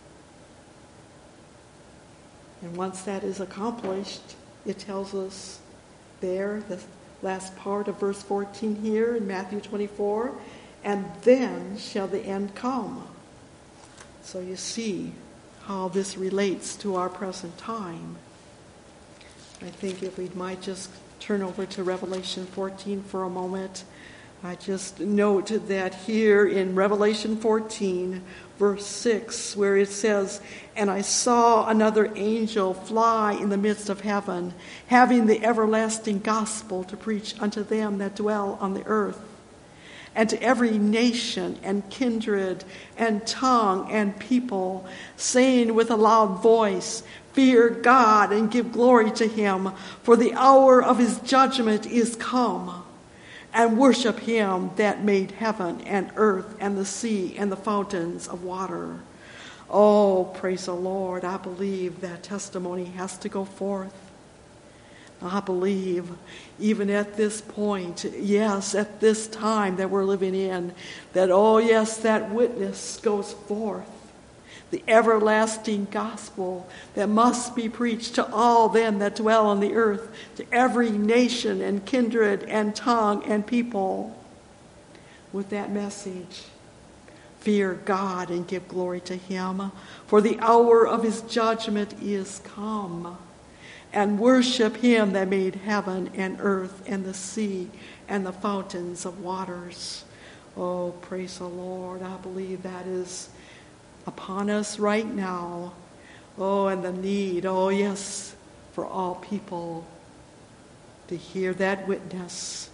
S2: And once that is accomplished, it tells us there, the last part of verse 14 here in Matthew 24, "And then shall the end come." So you see how this relates to our present time. I think if we might just turn over to Revelation 14 for a moment. I just note that here in Revelation 14, verse 6, where it says, "And I saw another angel fly in the midst of heaven, having the everlasting gospel to preach unto them that dwell on the earth, and to every nation and kindred and tongue and people, saying with a loud voice, Fear God and give glory to him, for the hour of his judgment is come. And worship him that made heaven and earth and the sea and the fountains of water." Oh, praise the Lord. I believe that testimony has to go forth. I believe even at this point, yes, at this time that we're living in, that, oh yes, that witness goes forth. The everlasting gospel that must be preached to all them that dwell on the earth, to every nation and kindred and tongue and people, with that message. Fear God and give glory to him, for the hour of his judgment is come. And worship him that made heaven and earth and the sea and the fountains of waters. Oh, praise the Lord. I believe that is upon us right now. Oh, and the need, oh yes, for all people to hear that witness,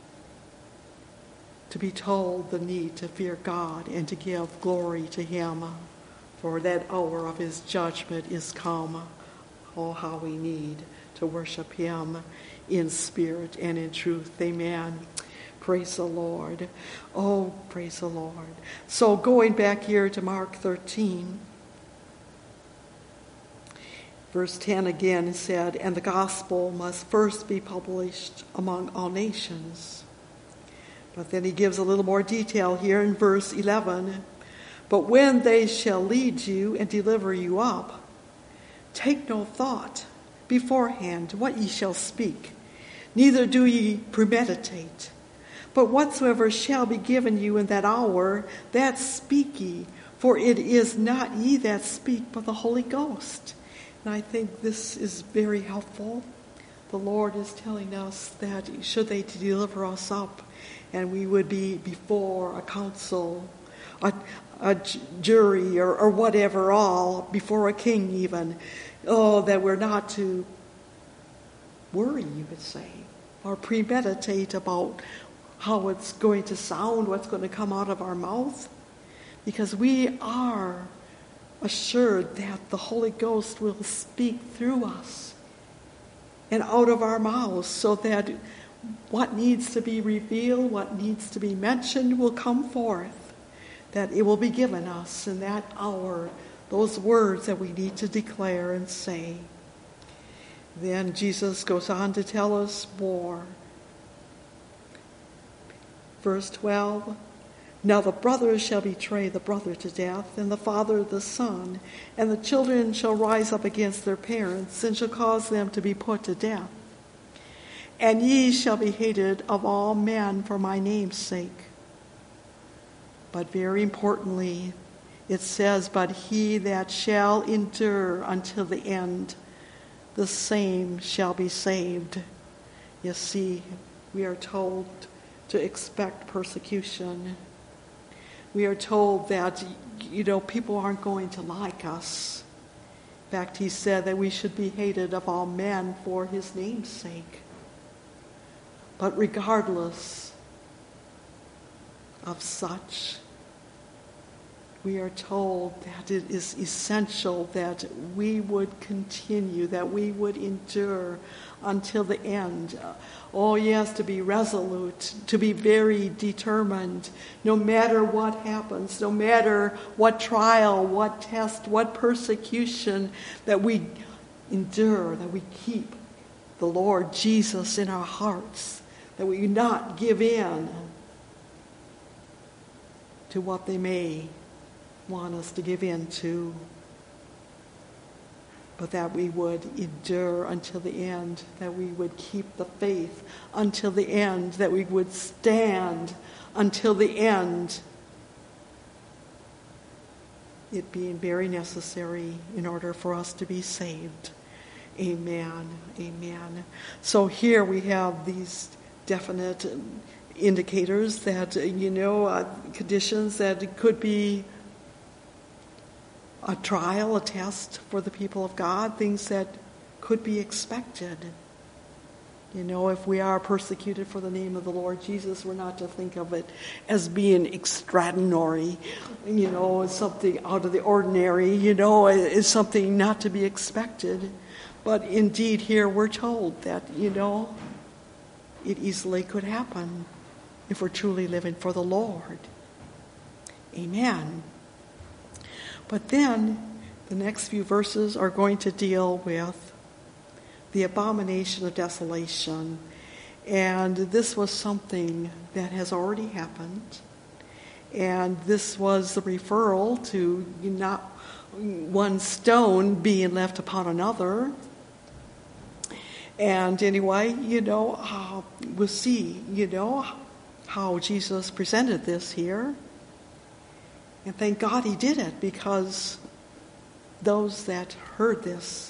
S2: to be told the need to fear God and to give glory to Him, for that hour of His judgment is come. Oh, how we need to worship Him in spirit and in truth. Amen. Praise the Lord. Oh, praise the Lord. So going back here to Mark 13, verse 10 again said, "And the gospel must first be published among all nations." But then he gives a little more detail here in verse 11. "But when they shall lead you and deliver you up, take no thought beforehand what ye shall speak, neither do ye premeditate. But whatsoever shall be given you in that hour, that speak ye, for it is not ye that speak, but the Holy Ghost." And I think this is very helpful. The Lord is telling us that should they deliver us up, and we would be before a council, a jury, or whatever, all before a king even, that we're not to worry, you could say, or premeditate about how it's going to sound, what's going to come out of our mouth, because we are assured that the Holy Ghost will speak through us and out of our mouths, so that what needs to be revealed, what needs to be mentioned will come forth, that it will be given us in that hour, those words that we need to declare and say. Then Jesus goes on to tell us more. Verse 12, "Now the brother shall betray the brother to death, and the father the son, and the children shall rise up against their parents, and shall cause them to be put to death. And ye shall be hated of all men for my name's sake." But very importantly, it says, "But he that shall endure until the end, the same shall be saved." You see, we are told to expect persecution. We are told that, people aren't going to like us. In fact, he said that we should be hated of all men for his name's sake. But regardless of such, we are told that it is essential that we would continue, that we would endure until the end. Oh yes, to be resolute, to be very determined, no matter what happens, no matter what trial, what test, what persecution, that we endure, that we keep the Lord Jesus in our hearts, that we not give in to what they may want us to give in to, but that we would endure until the end, that we would keep the faith until the end, that we would stand until the end, it being very necessary in order for us to be saved. Amen. Amen. So here we have these definite indicators that, conditions that it could be a trial, a test for the people of God, things that could be expected. If we are persecuted for the name of the Lord Jesus, we're not to think of it as being extraordinary, something out of the ordinary, it's something not to be expected. But indeed here we're told that, it easily could happen if we're truly living for the Lord. Amen. But then the next few verses are going to deal with the abomination of desolation. And this was something that has already happened. And this was the referral to not one stone being left upon another. And anyway, we'll see, how Jesus presented this here. And thank God he did it, because those that heard this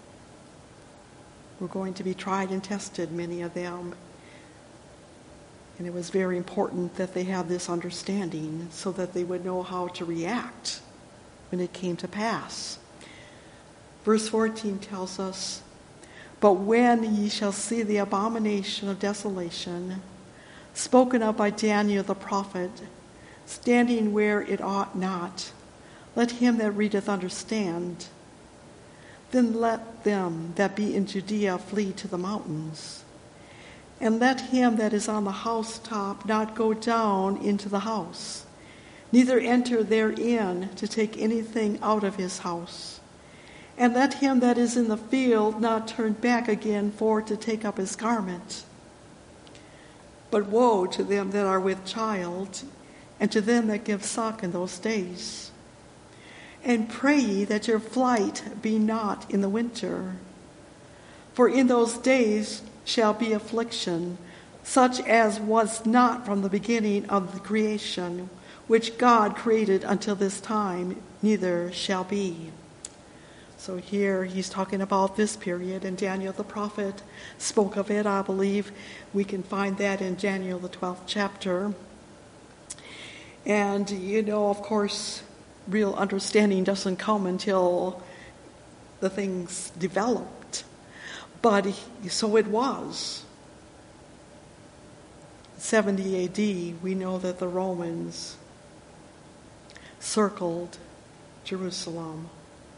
S2: were going to be tried and tested, many of them. And it was very important that they have this understanding so that they would know how to react when it came to pass. Verse 14 tells us, "But when ye shall see the abomination of desolation, spoken of by Daniel the prophet, standing where it ought not, let him that readeth understand. Then let them that be in Judea flee to the mountains. And let him that is on the housetop not go down into the house, neither enter therein to take anything out of his house. And let him that is in the field not turn back again for to take up his garment. But woe to them that are with child, and to them that give suck in those days. And pray ye that your flight be not in the winter. For in those days shall be affliction, such as was not from the beginning of the creation, which God created until this time, neither shall be." So here he's talking about this period, and Daniel the prophet spoke of it. I believe we can find that in Daniel the 12th chapter. And, of course, real understanding doesn't come until the things developed. But so it was. 70 AD, we know that the Romans circled Jerusalem.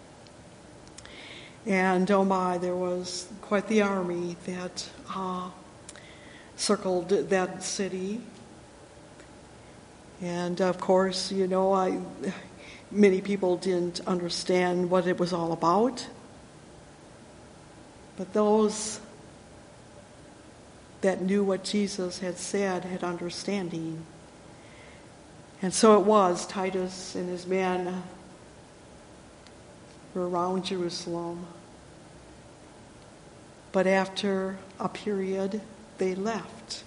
S2: And oh my, there was quite the army that circled that city. And of course, many people didn't understand what it was all about. But those that knew what Jesus had said had understanding. And so it was, Titus and his men were around Jerusalem. But after a period, they left.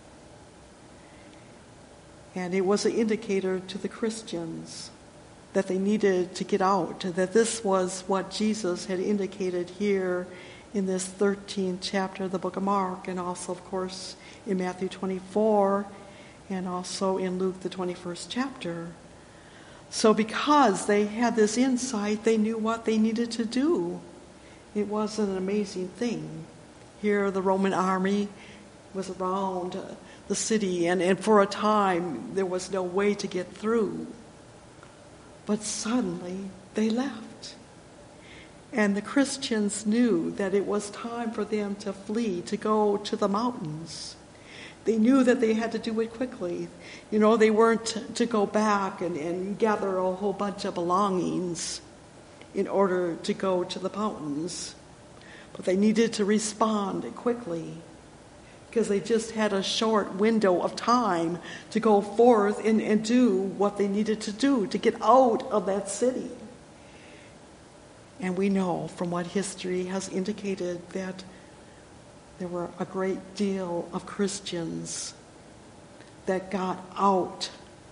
S2: And it was an indicator to the Christians that they needed to get out, that this was what Jesus had indicated here in this 13th chapter of the book of Mark, and also, of course, in Matthew 24, and also in Luke, the 21st chapter. So because they had this insight, they knew what they needed to do. It was an amazing thing. Here, the Roman army was around the city, and for a time, there was no way to get through. But suddenly, they left. And the Christians knew that it was time for them to flee, to go to the mountains. They knew that they had to do it quickly. They weren't to go back and gather a whole bunch of belongings in order to go to the mountains. But they needed to respond quickly because they just had a short window of time to go forth and do what they needed to do to get out of that city. And we know from what history has indicated that there were a great deal of Christians that got out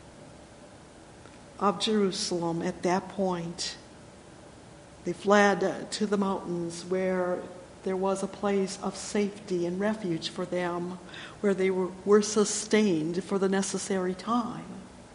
S2: of Jerusalem at that point. They fled to the mountains where there was a place of safety and refuge for them, where they were sustained for the necessary time.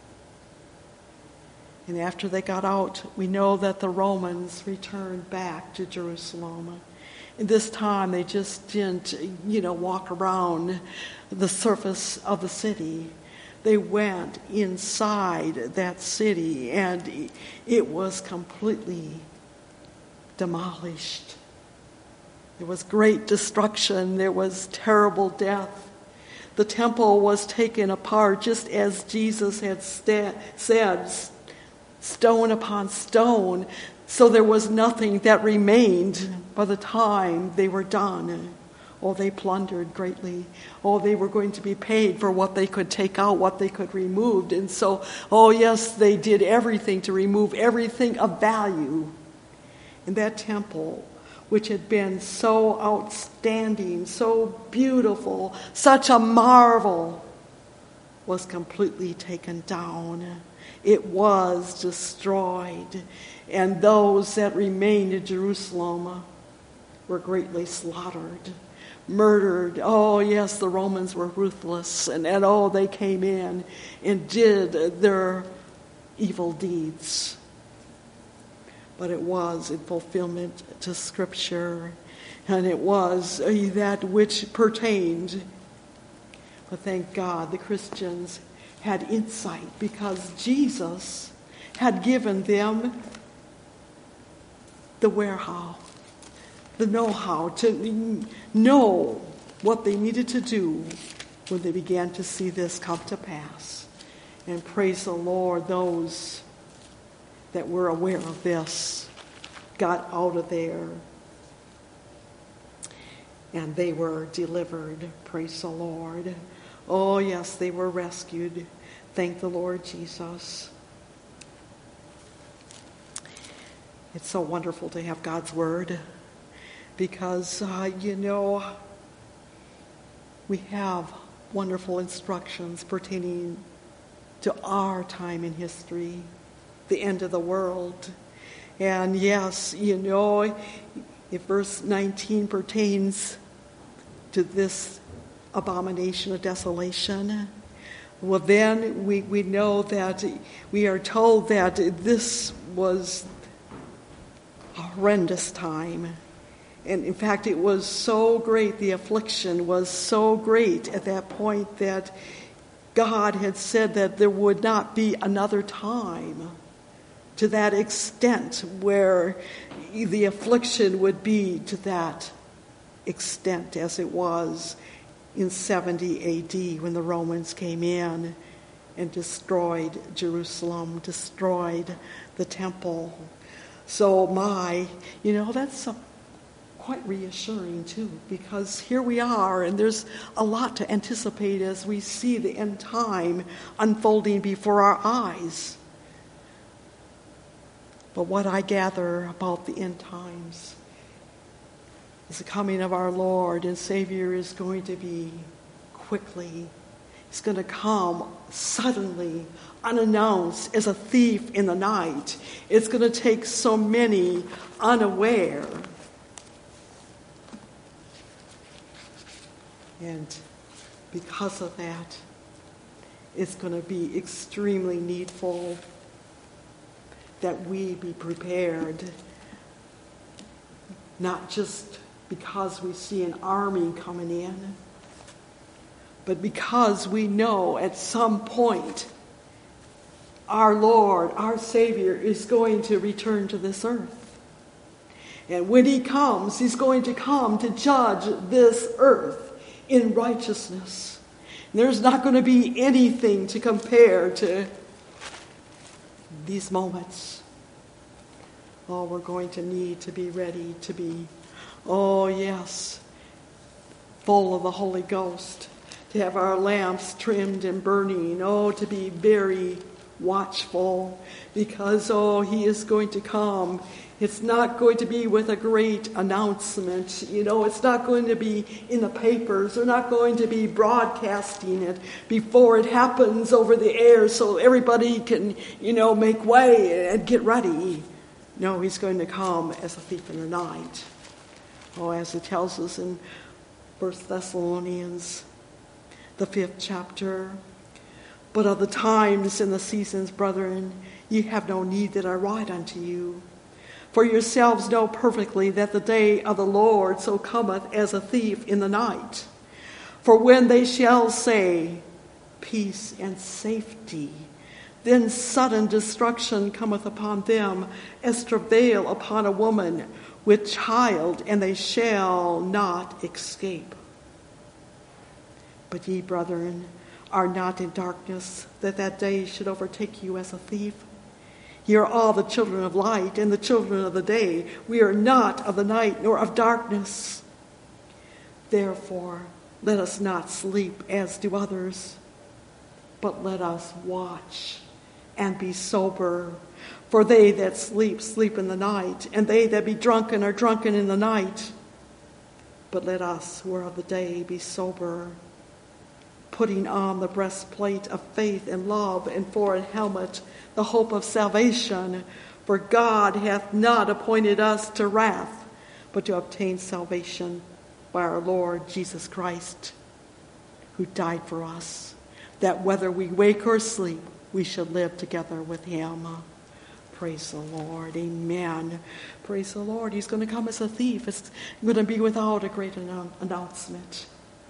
S2: And after they got out, we know that the Romans returned back to Jerusalem. And this time they just didn't, walk around the surface of the city. They went inside that city, and it was completely demolished. There was great destruction. There was terrible death. The temple was taken apart just as Jesus had said, stone upon stone. So there was nothing that remained by the time they were done. Oh, they plundered greatly. Oh, they were going to be paid for what they could take out, what they could remove. And so, yes, they did everything to remove everything of value. And that temple, which had been so outstanding, so beautiful, such a marvel, was completely taken down. It was destroyed. And those that remained in Jerusalem were greatly slaughtered. murdered. Oh, yes, the Romans were ruthless. And oh, they came in and did their evil deeds. But it was in fulfillment to Scripture. And it was that which pertained. But thank God the Christians had insight because Jesus had given them the where-how, the know-how to know what they needed to do when they began to see this come to pass. And praise the Lord, those that were aware of this got out of there and they were delivered. Praise the Lord. Oh, yes, they were rescued. Thank the Lord Jesus. It's so wonderful to have God's Word because, we have wonderful instructions pertaining to our time in history, the end of the world. And yes, if verse 19 pertains to this abomination of desolation, well then we know that we are told that this was a horrendous time. And in fact, it was so great, the affliction was so great at that point that God had said that there would not be another time to that extent where the affliction would be to that extent as it was in 70 A.D. when the Romans came in and destroyed Jerusalem, destroyed the temple. So that's quite reassuring too, because here we are and there's a lot to anticipate as we see the end time unfolding before our eyes. But what I gather about the end times is the coming of our Lord and Savior is going to be quickly. He's going to come suddenly, unannounced, as a thief in the night. It's going to take so many unaware. And because of that, it's going to be extremely needful that we be prepared, not just because we see an army coming in, but because we know at some point our Lord, our Savior, is going to return to this earth. And when he comes, he's going to come to judge this earth in righteousness. And there's not going to be anything to compare to these moments. Oh, we're going to need to be ready to be, oh yes, full of the Holy Ghost, to have our lamps trimmed and burning, to be very watchful, because, he is going to come. It's not going to be with a great announcement. It's not going to be in the papers. They're not going to be broadcasting it before it happens over the air so everybody can, make way and get ready. No, he's going to come as a thief in the night. As it tells us in 1 Thessalonians, the 5th chapter. But of the times and the seasons, brethren, ye have no need that I write unto you. For yourselves know perfectly that the day of the Lord so cometh as a thief in the night. For when they shall say, peace and safety, then sudden destruction cometh upon them, as travail upon a woman with child, and they shall not escape. But ye, brethren, are not in darkness, that day should overtake you as a thief. Ye are all the children of light and the children of the day. We are not of the night nor of darkness. Therefore, let us not sleep as do others, but let us watch and be sober. For they that sleep, sleep in the night, and they that be drunken are drunken in the night. But let us who are of the day be sober, putting on the breastplate of faith and love, and for a helmet the hope of salvation. For God hath not appointed us to wrath, but to obtain salvation by our Lord Jesus Christ, who died for us, that whether we wake or sleep, we should live together with him. Praise the Lord. Amen. Praise the Lord. He's going to come as a thief. It's going to be without a great announcement.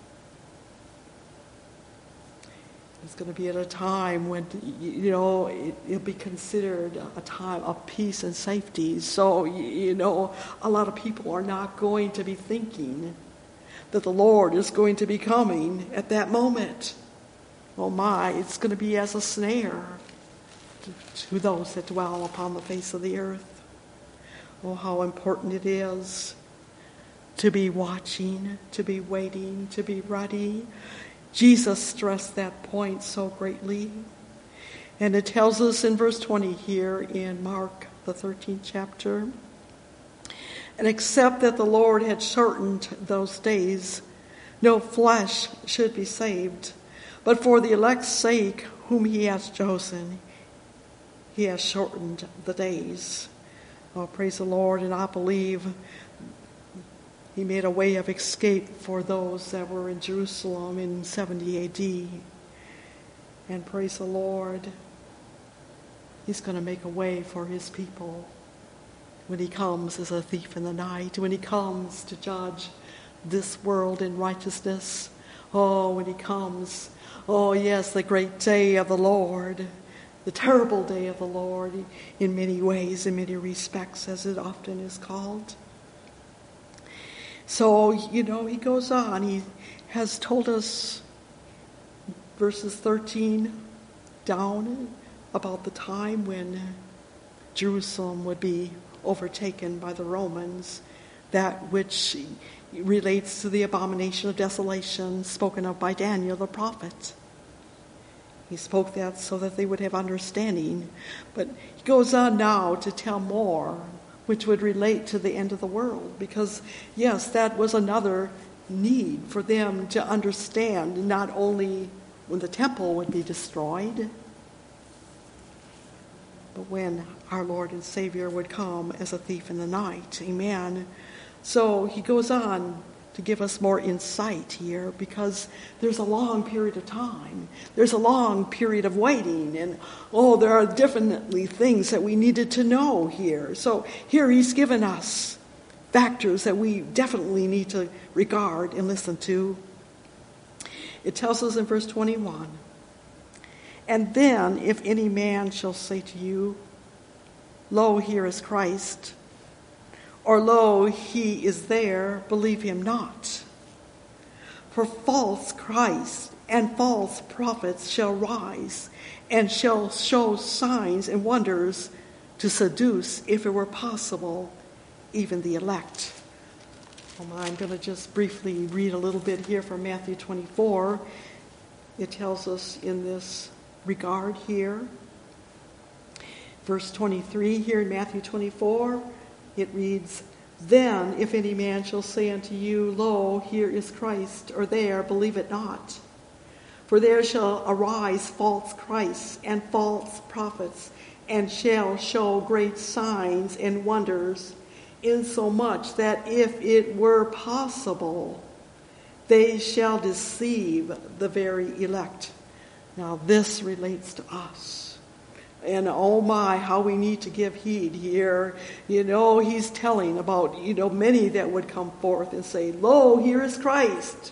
S2: It's going to be at a time when, it'll be considered a time of peace and safety. So, a lot of people are not going to be thinking that the Lord is going to be coming at that moment. Oh my, it's going to be as a snare to those that dwell upon the face of the earth. Oh, how important it is to be watching, to be waiting, to be ready. Jesus stressed that point so greatly. And it tells us in verse 20 here in Mark, the 13th chapter, and except that the Lord had shortened those days, no flesh should be saved. But for the elect's sake, whom he has chosen, he has shortened the days. Oh, praise the Lord. And I believe he made a way of escape for those that were in Jerusalem in 70 A.D. And praise the Lord, he's going to make a way for his people when he comes as a thief in the night, when he comes to judge this world in righteousness. Oh, when he comes, oh yes, the great day of the Lord, the terrible day of the Lord in many ways, in many respects, as it often is called. So, he goes on. He has told us, verses 13 down, about the time when Jerusalem would be overtaken by the Romans, that which relates to the abomination of desolation spoken of by Daniel the prophet. He spoke that so that they would have understanding. But he goes on now to tell more, which would relate to the end of the world. Because, yes, that was another need for them to understand, not only when the temple would be destroyed, but when our Lord and Savior would come as a thief in the night. Amen. So he goes on to give us more insight here, because there's a long period of time. There's a long period of waiting. And, there are definitely things that we needed to know here. So here he's given us factors that we definitely need to regard and listen to. It tells us in verse 21, and then if any man shall say to you, lo, here is Christ, or lo, he is there, believe him not. For false Christ and false prophets shall rise and shall show signs and wonders to seduce, if it were possible, even the elect. I'm going to just briefly read a little bit here from Matthew 24. It tells us in this regard here. Verse 23 here in Matthew 24, it reads, then if any man shall say unto you, lo, here is Christ, or there, believe it not. For there shall arise false Christs and false prophets, and shall show great signs and wonders, insomuch that if it were possible, they shall deceive the very elect. Now this relates to us. And oh my, how we need to give heed here. He's telling about, many that would come forth and say, lo, here is Christ.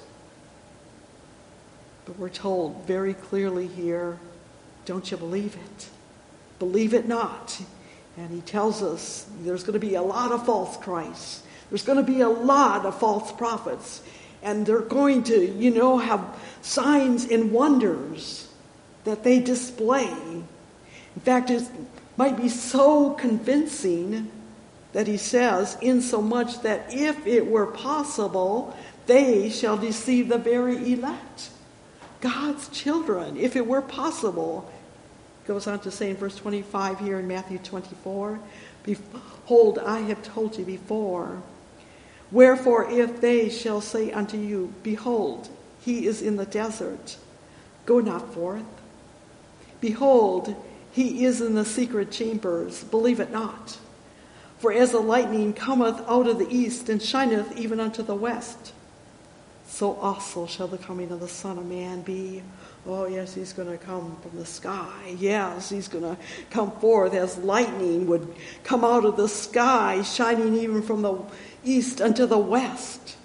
S2: But we're told very clearly here, don't you believe it? Believe it not. And he tells us there's going to be a lot of false Christs. There's going to be a lot of false prophets. And they're going to, have signs and wonders that they display. In fact, it might be so convincing that he says, insomuch that if it were possible, they shall deceive the very elect. God's children, if it were possible. Goes on to say in verse 25 here in Matthew 24, behold, I have told you before. Wherefore, if they shall say unto you, behold, he is in the desert, go not forth. Behold, he is in the secret chambers, believe it not. For as the lightning cometh out of the east, and shineth even unto the west, so also shall the coming of the Son of Man be. Oh, yes, he's going to come from the sky. Yes, he's going to come forth as lightning would come out of the sky, shining even from the east unto the west.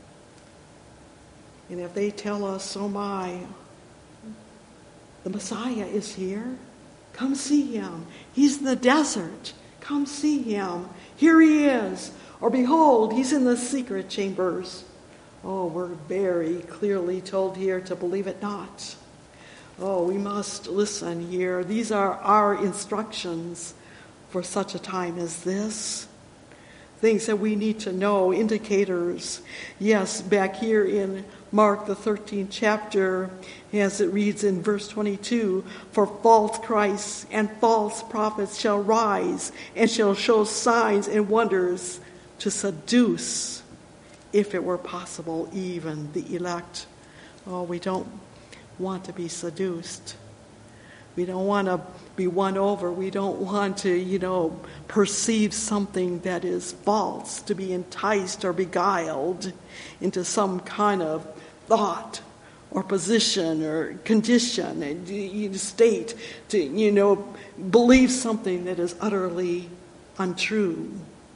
S2: And if they tell us, oh my, the Messiah is here, come see him. He's in the desert. Come see him. Here he is. Or behold, he's in the secret chambers. Oh, we're very clearly told here to believe it not. Oh, we must listen here. These are our instructions for such a time as this. Things that we need to know, indicators. Yes, back here in Mark, the 13th chapter, as it reads in verse 22, for false Christs and false prophets shall rise and shall show signs and wonders to seduce, if it were possible, even the elect. Oh, we don't want to be seduced. We don't want to be won over. We don't want to, perceive something that is false, to be enticed or beguiled into some kind of thought or position or condition and state to, believe something that is utterly untrue.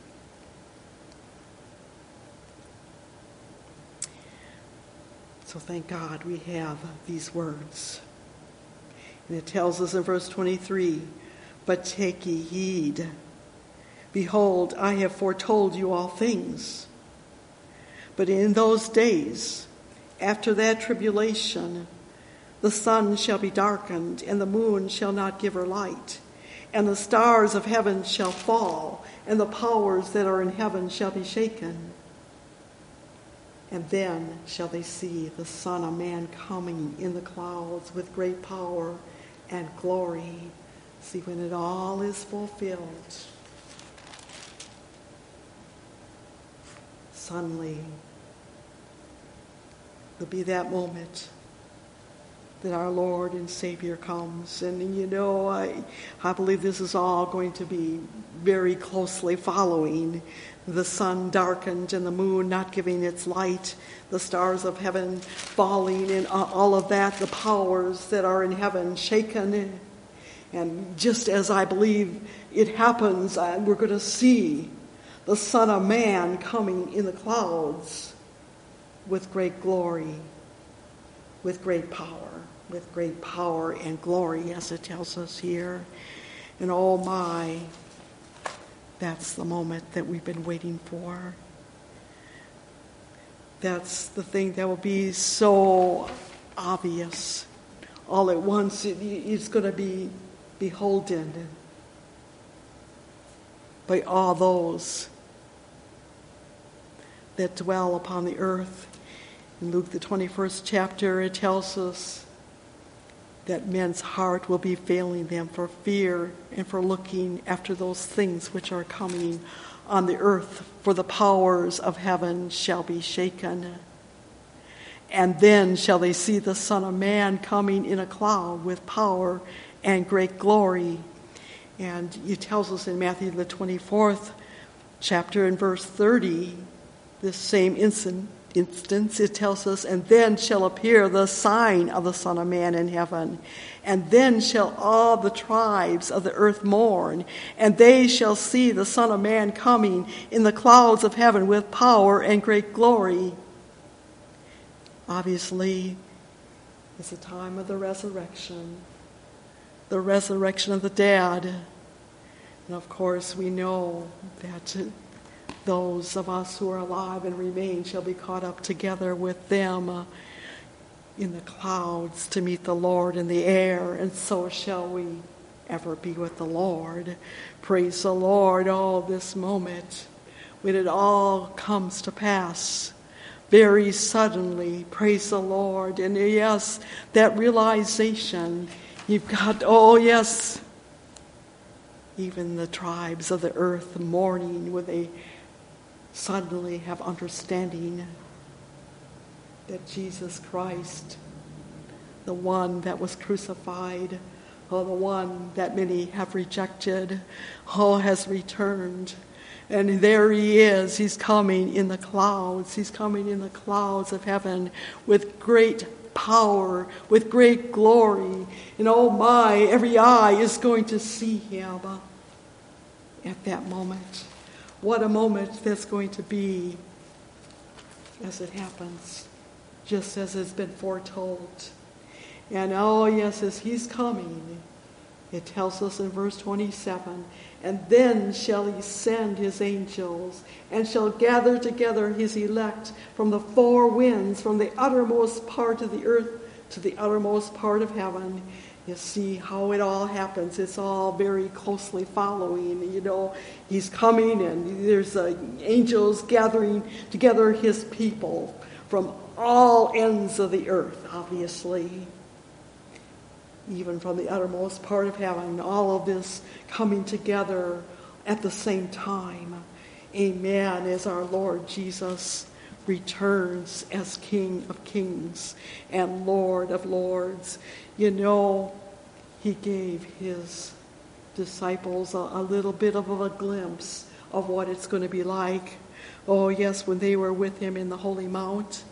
S2: So thank God we have these words. And it tells us in verse 23, but take ye heed. Behold, I have foretold you all things. But in those days, after that tribulation, the sun shall be darkened, and the moon shall not give her light, and the stars of heaven shall fall, and the powers that are in heaven shall be shaken. And then shall they see the Son of Man coming in the clouds with great power and glory. See, when it all is fulfilled, suddenly there'll be that moment that our Lord and Savior comes. And I believe this is all going to be very closely following. The sun darkened and the moon not giving its light, the stars of heaven falling, and all of that, the powers that are in heaven shaken. And just as I believe it happens, we're going to see the Son of Man coming in the clouds with great glory, with great power and glory, as it tells us here. And oh my, that's the moment that we've been waiting for. That's the thing that will be so obvious. All at once, it's going to be beholden by all those that dwell upon the earth. In Luke, the 21st chapter, it tells us that men's heart will be failing them for fear and for looking after those things which are coming on the earth, for the powers of heaven shall be shaken. And then shall they see the Son of Man coming in a cloud with power and great glory. And it tells us in Matthew, the 24th chapter, in verse 30, this same instance, it tells us, and then shall appear the sign of the Son of Man in heaven. And then shall all the tribes of the earth mourn, and they shall see the Son of Man coming in the clouds of heaven with power and great glory. Obviously, it's the time of the resurrection of the dead. And of course, we know that those of us who are alive and remain shall be caught up together with them in the clouds to meet the Lord in the air, and so shall we ever be with the Lord. Praise the Lord. Oh, this moment when it all comes to pass very suddenly. Praise the Lord. And yes, that realization, you've got, oh yes, even the tribes of the earth mourning when they suddenly have understanding that Jesus Christ, the one that was crucified, the one that many have rejected, has returned. And there he is. He's coming in the clouds. He's coming in the clouds of heaven with great power, with great glory. And oh my, every eye is going to see him at that moment. What a moment that's going to be as it happens, just as it's been foretold. And oh yes, as he's coming, it tells us in verse 27, and then shall he send his angels, and shall gather together his elect from the four winds, from the uttermost part of the earth to the uttermost part of heaven. You see how it all happens. It's all very closely following. He's coming, and there's angels gathering together his people from all ends of the earth, obviously. Even from the uttermost part of heaven, all of this coming together at the same time. Amen. As our Lord Jesus returns as King of Kings and Lord of Lords. He gave his disciples a little bit of a glimpse of what it's going to be like. Oh yes, when they were with him in the Holy Mount.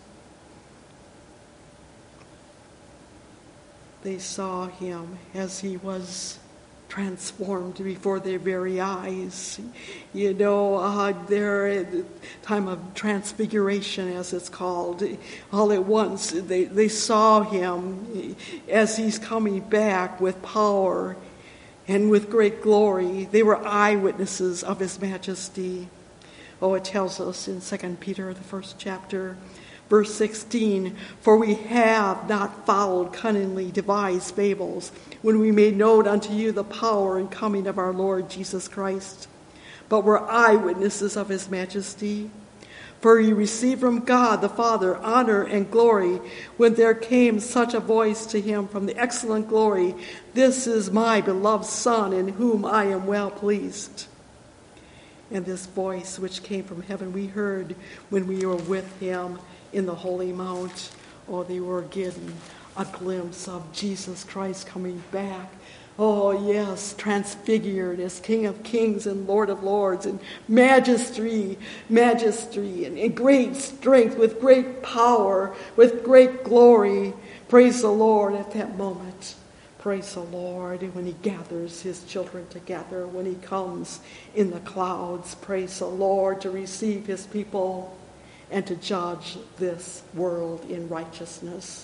S2: They saw him as he was transformed before their very eyes. There at the time of transfiguration, as it's called, all at once they saw him as he's coming back with power and with great glory. They were eyewitnesses of his majesty. Oh, it tells us in 2 Peter, the first chapter, Verse 16, for we have not followed cunningly devised fables when we made known unto you the power and coming of our Lord Jesus Christ, but were eyewitnesses of his majesty. For he received from God the Father honor and glory when there came such a voice to him from the excellent glory, this is my beloved Son in whom I am well pleased. And this voice which came from heaven we heard when we were with him in the Holy Mount. Oh, they were getting a glimpse of Jesus Christ coming back. Oh, yes, transfigured as King of Kings and Lord of Lords, and majesty, and great strength, with great power, with great glory. Praise the Lord at that moment. Praise the Lord when he gathers his children together, when he comes in the clouds. Praise the Lord to receive his people and to judge this world in righteousness.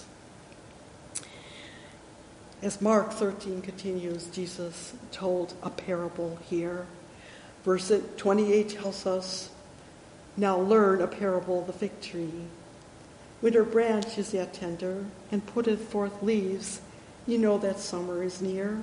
S2: As Mark 13 continues, Jesus told a parable here. Verse 28 tells us, now learn a parable of the fig tree. When her branch is yet tender and putteth forth leaves, you know that summer is near.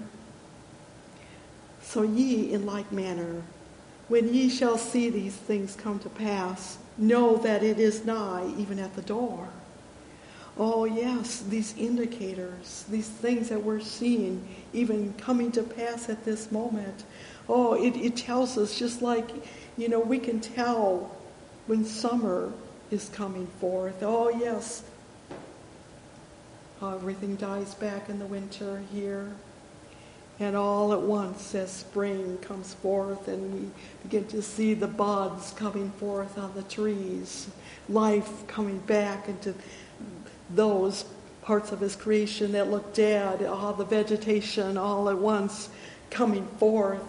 S2: So ye in like manner, when ye shall see these things come to pass, know that it is nigh, even at the door. Oh yes, these indicators, these things that we're seeing, even coming to pass at this moment. Oh, it tells us, just like, we can tell when summer is coming forth. Oh yes, everything dies back in the winter here. And all at once, as spring comes forth and we begin to see the buds coming forth on the trees, life coming back into those parts of his creation that look dead, all the vegetation all at once coming forth,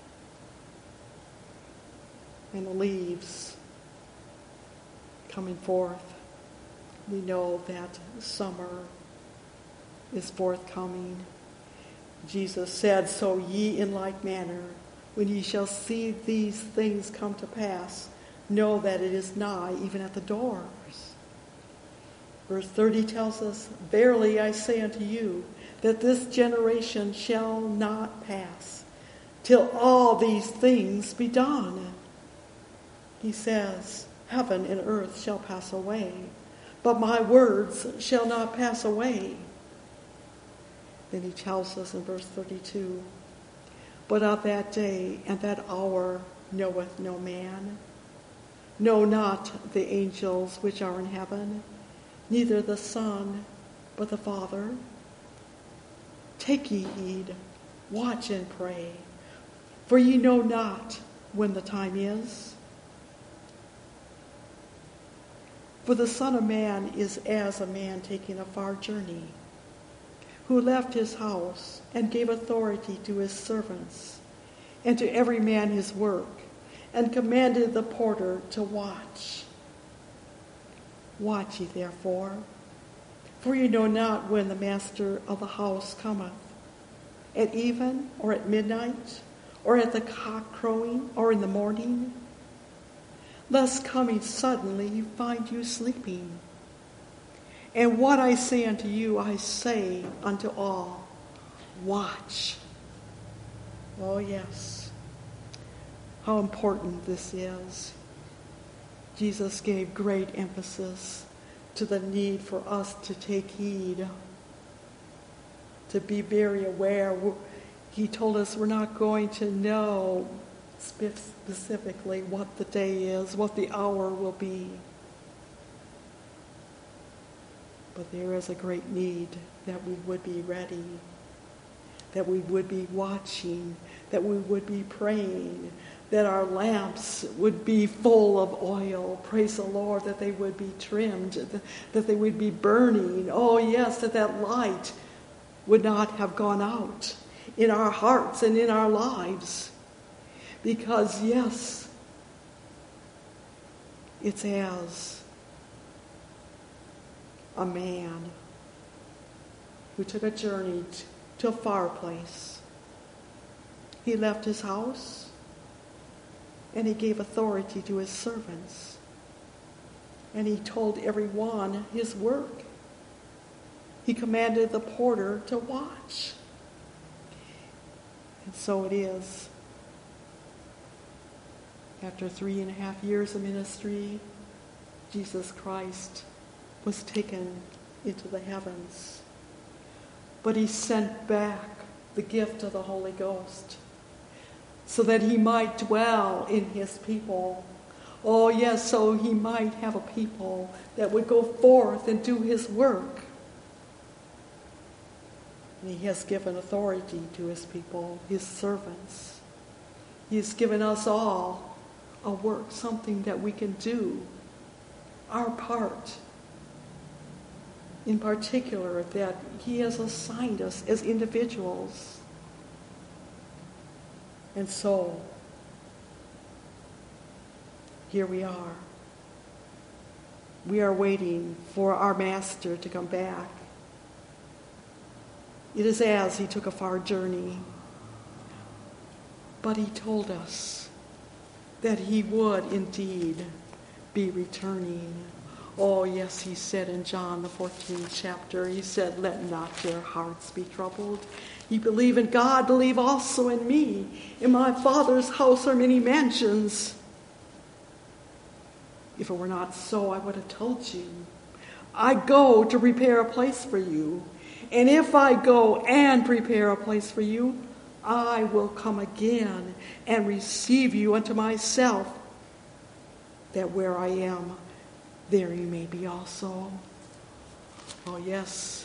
S2: and the leaves coming forth. We know that summer is forthcoming. Jesus said, so ye in like manner, when ye shall see these things come to pass, know that it is nigh, even at the doors. Verse 30 tells us, verily I say unto you, that this generation shall not pass, till all these things be done. He says, heaven and earth shall pass away, but my words shall not pass away. Then he tells us in verse 32, but of that day and that hour knoweth no man, no not the angels which are in heaven, neither the Son, but the Father. Take ye heed, watch and pray, for ye know not when the time is? For the Son of Man is as a man taking a far journey, who left his house and gave authority to his servants, and to every man his work, and commanded the porter to watch. Watch ye therefore, for ye know not when the master of the house cometh, at even, or at midnight, or at the cock crowing, or in the morning, lest coming suddenly he find you sleeping. And what I say unto you, I say unto all, watch. Oh yes, how important this is. Jesus gave great emphasis to the need for us to take heed, to be very aware. He told us we're not going to know specifically what the day is, what the hour will be. But there is a great need that we would be ready, that we would be watching, that we would be praying, that our lamps would be full of oil, praise the Lord, that they would be trimmed, that they would be burning. Oh yes, that light would not have gone out in our hearts and in our lives. Because yes, it's as a man who took a journey to a far place. He left his house and he gave authority to his servants. And he told everyone his work. He commanded the porter to watch. And so it is. After 3.5 years of ministry, Jesus Christ was taken into the heavens. But he sent back the gift of the Holy Ghost so that he might dwell in his people. Oh yes, so he might have a people that would go forth and do his work. And he has given authority to his people, his servants. He has given us all a work, something that we can do, our part. In particular, that he has assigned us as individuals. And so, here we are. We are waiting for our Master to come back. It is as he took a far journey. But he told us that he would indeed be returning. Oh yes, he said in John the 14th chapter, he said, let not your hearts be troubled. You believe in God, believe also in me. In my Father's house are many mansions. If it were not so, I would have told you. I go to prepare a place for you. And if I go and prepare a place for you, I will come again and receive you unto myself, that where I am, there you may be also. Oh yes.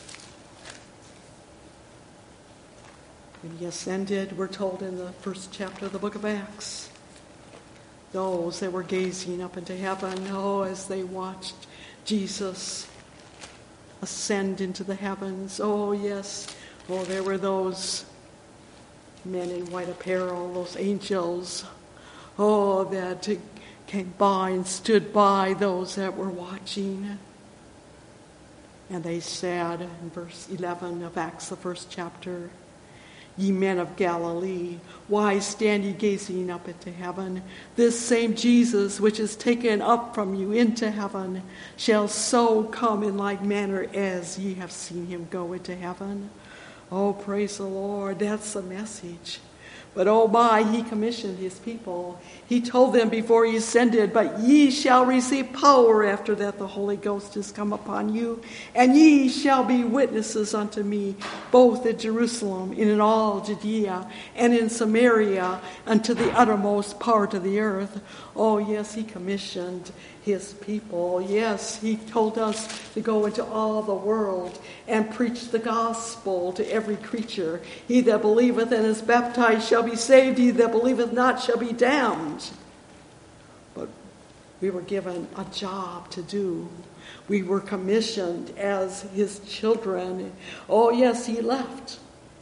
S2: When he ascended, we're told in the first chapter of the book of Acts, those that were gazing up into heaven, as they watched Jesus ascend into the heavens. Oh yes. Oh, there were those men in white apparel, those angels, that came by and stood by those that were watching. And they said in verse 11 of Acts, the first chapter, ye men of Galilee, why stand ye gazing up into heaven? This same Jesus which is taken up from you into heaven shall so come in like manner as ye have seen him go into heaven. Oh, praise the Lord. That's the message. But oh my, he commissioned his people. He told them before he ascended, but ye shall receive power after that the Holy Ghost is come upon you, and ye shall be witnesses unto me, both at Jerusalem and in all Judea and in Samaria, unto the uttermost part of the earth. Oh yes, he commissioned his people. Yes, he told us to go into all the world and preach the gospel to every creature. He that believeth and is baptized shall be saved. He that believeth not shall be damned. But we were given a job to do. We were commissioned as his children. Oh, yes, he left.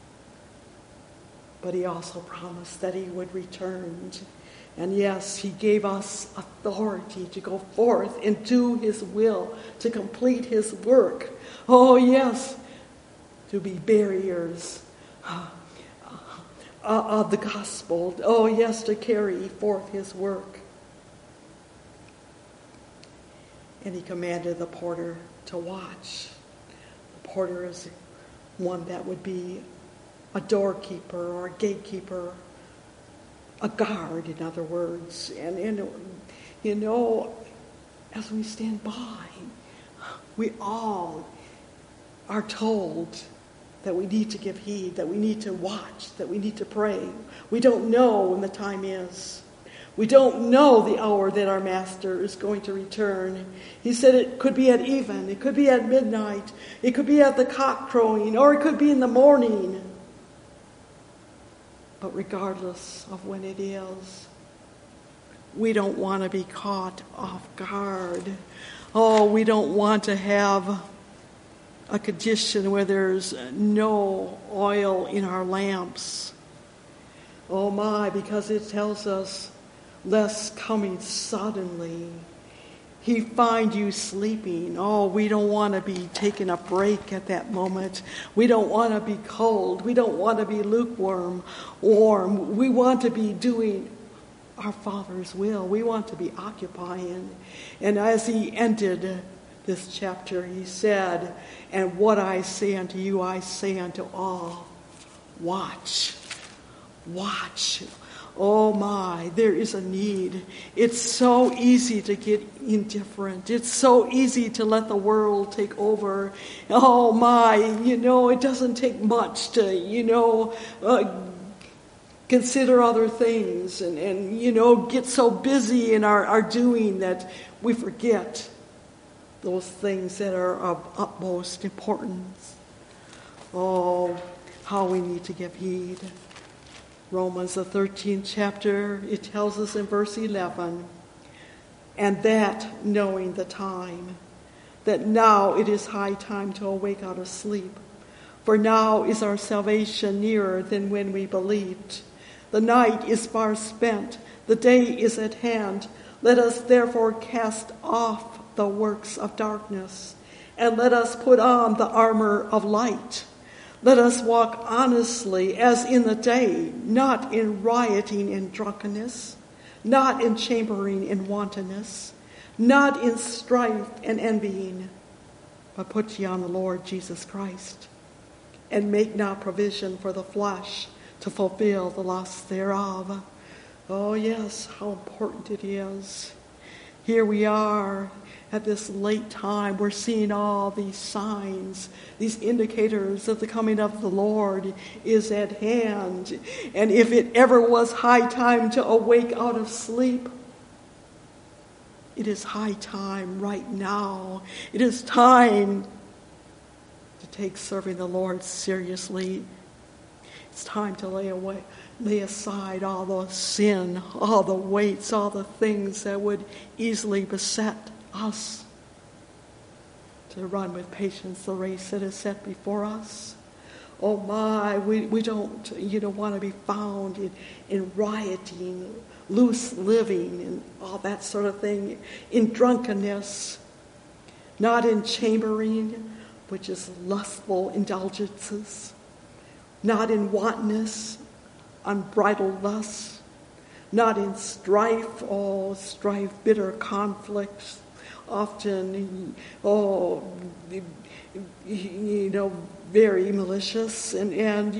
S2: But he also promised that he would return. And yes, he gave us authority to go forth and do his will, to complete his work. Oh, yes, to be barriers of the gospel. Oh, yes, to carry forth his work. And he commanded the porter to watch. The porter is one that would be a doorkeeper or a gatekeeper, a guard, in other words. And you know, as we stand by, we all are told that we need to give heed, that we need to watch, that we need to pray. We don't know when the time is. We don't know the hour that our master is going to return. He said it could be at even, it could be at midnight, it could be at the cock crowing, or it could be in the morning. But regardless of when it is, we don't want to be caught off guard. Oh, we don't want to have a condition where there's no oil in our lamps. Oh my, because it tells us, lest coming suddenly, he find you sleeping. Oh, we don't want to be taking a break at that moment. We don't want to be cold. We don't want to be lukewarm, warm. We want to be doing our Father's will. We want to be occupying. And as he ended this chapter, he said, and what I say unto you, I say unto all, watch. Watch. Oh my, there is a need. It's so easy to get indifferent. It's so easy to let the world take over. Oh my, it doesn't take much to, consider other things and get so busy in our doing that we forget those things that are of utmost importance. Oh, how we need to give heed. Romans, the 13th chapter, it tells us in verse 11, and that knowing the time, that now it is high time to awake out of sleep. For now is our salvation nearer than when we believed. The night is far spent, the day is at hand. Let us therefore cast off the works of darkness, and let us put on the armor of light. Let us walk honestly as in the day, not in rioting and drunkenness, not in chambering and wantonness, not in strife and envying, but put ye on the Lord Jesus Christ, and make not provision for the flesh to fulfill the lusts thereof. Oh yes, how important it is. Here we are at this late time. We're seeing all these signs, these indicators that the coming of the Lord is at hand. And if it ever was high time to awake out of sleep, it is high time right now. It is time to take serving the Lord seriously. It's time to lay aside all the sin, all the weights, all the things that would easily beset us, to run with patience the race that is set before us. Oh my, we don't want to be found in rioting, loose living, and all that sort of thing, in drunkenness, not in chambering, which is lustful indulgences, not in wantonness, unbridled lust, not in strife, bitter conflicts, often, very malicious, and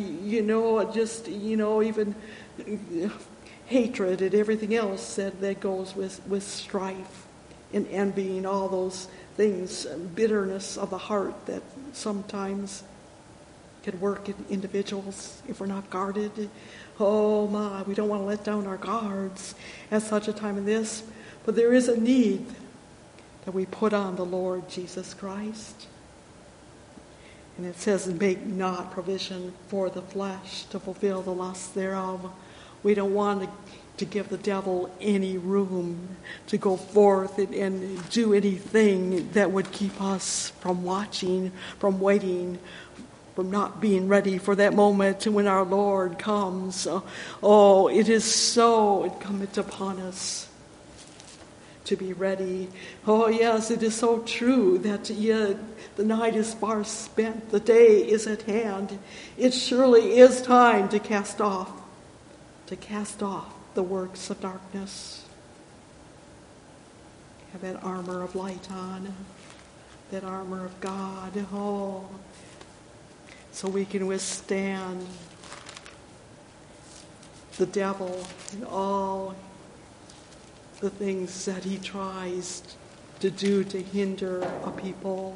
S2: even hatred and everything else that goes with strife and envying, all those things, bitterness of the heart that sometimes can work in individuals if we're not guarded. Oh my, we don't want to let down our guards at such a time as this. But there is a need that we put on the Lord Jesus Christ. And it says, make not provision for the flesh to fulfill the lusts thereof. We don't want to give the devil any room to go forth and do anything that would keep us from watching, from waiting, from not being ready for that moment when our Lord comes. Oh, it is so incumbent upon us to be ready. Oh, yes, it is so true that the night is far spent, the day is at hand. It surely is time to cast off the works of darkness. Have that armor of light on, that armor of God, so we can withstand the devil and all the things that he tries to do to hinder a people.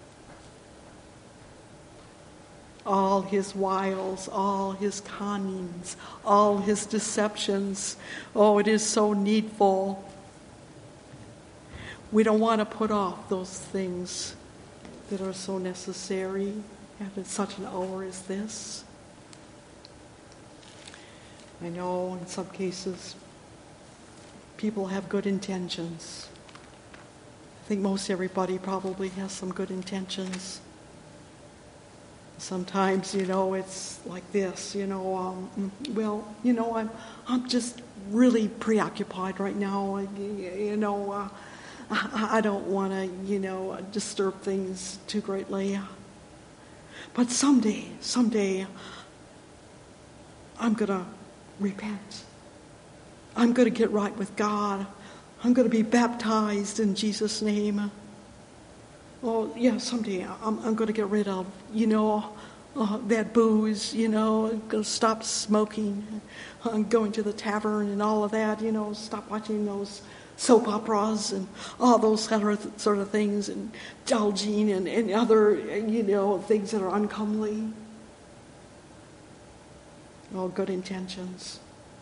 S2: All his wiles, all his connings, all his deceptions. Oh, it is so needful. We don't want to put off those things that are so necessary at such an hour as this. I know in some cases people have good intentions. I think most everybody probably has some good intentions. Sometimes, it's like this, I'm just really preoccupied right now. I don't want to, disturb things too greatly. But someday, I'm going to repent. I'm going to get right with God. I'm going to be baptized in Jesus' name. Oh, yeah, someday I'm going to get rid of, that booze, I'm going to stop smoking, going to the tavern and all of that, stop watching those soap operas and all those sort of things, and indulging and other, things that are uncomely. All good intentions.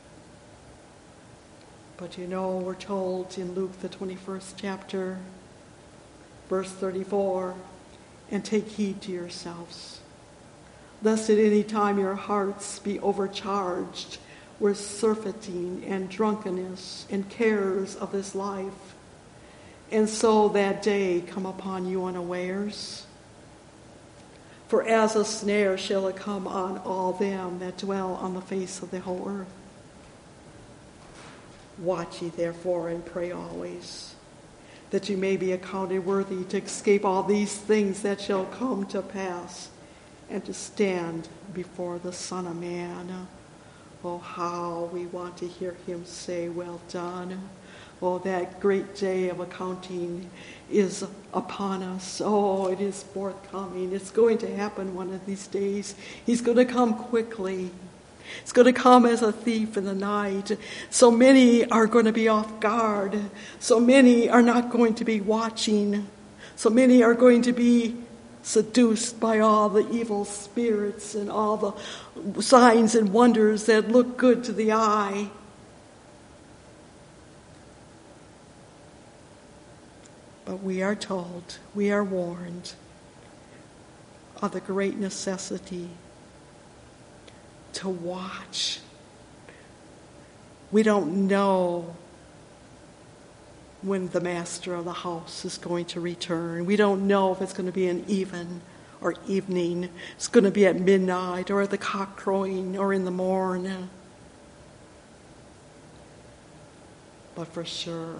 S2: But we're told in Luke, the 21st chapter, verse 34, and take heed to yourselves, lest at any time your hearts be overcharged with surfeiting and drunkenness and cares of this life, and so that day come upon you unawares. For as a snare shall it come on all them that dwell on the face of the whole earth. Watch ye therefore and pray always, that you may be accounted worthy to escape all these things that shall come to pass, and to stand before the Son of Man. Oh, how we want to hear him say, well done. Oh, that great day of accounting is upon us. Oh, it is forthcoming. It's going to happen one of these days. He's going to come quickly. It's going to come as a thief in the night. So many are going to be off guard. So many are not going to be watching. So many are going to be seduced by all the evil spirits and all the signs and wonders that look good to the eye. But we are told, we are warned of the great necessity to watch. We don't know when the master of the house is going to return. We don't know if it's going to be an even or evening. It's going to be at midnight or at the cock crowing or in the morn. But for sure,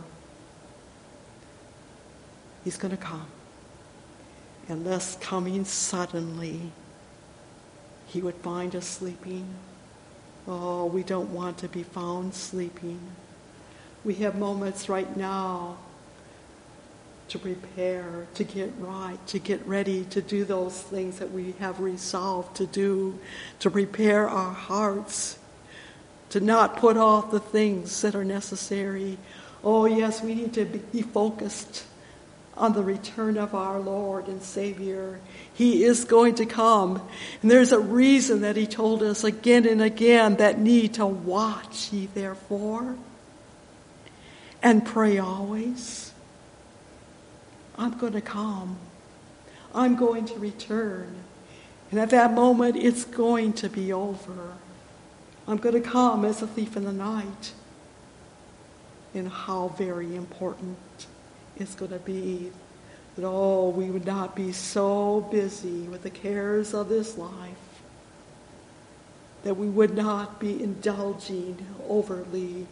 S2: he's going to come. Unless coming suddenly, he would find us sleeping. Oh, we don't want to be found sleeping. We have moments right now to prepare, to get right, to get ready to do those things that we have resolved to do, to prepare our hearts, to not put off the things that are necessary. Oh, yes, we need to be focused on the return of our Lord and Savior. He is going to come. And there's a reason that he told us again and again that need to watch ye therefore and pray always. I'm going to come. I'm going to return. And at that moment, it's going to be over. I'm going to come as a thief in the night. And how very important it's going to be that, we would not be so busy with the cares of this life, that we would not be indulging overly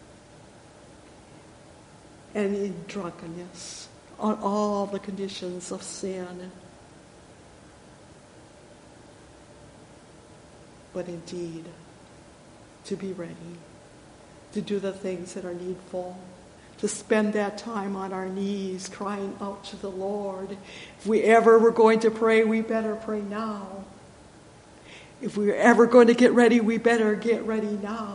S2: and in drunkenness on all the conditions of sin. But indeed, to be ready, to do the things that are needful, to spend that time on our knees crying out to the Lord. If we ever were going to pray, we better pray now. If we're ever going to get ready, we better get ready now.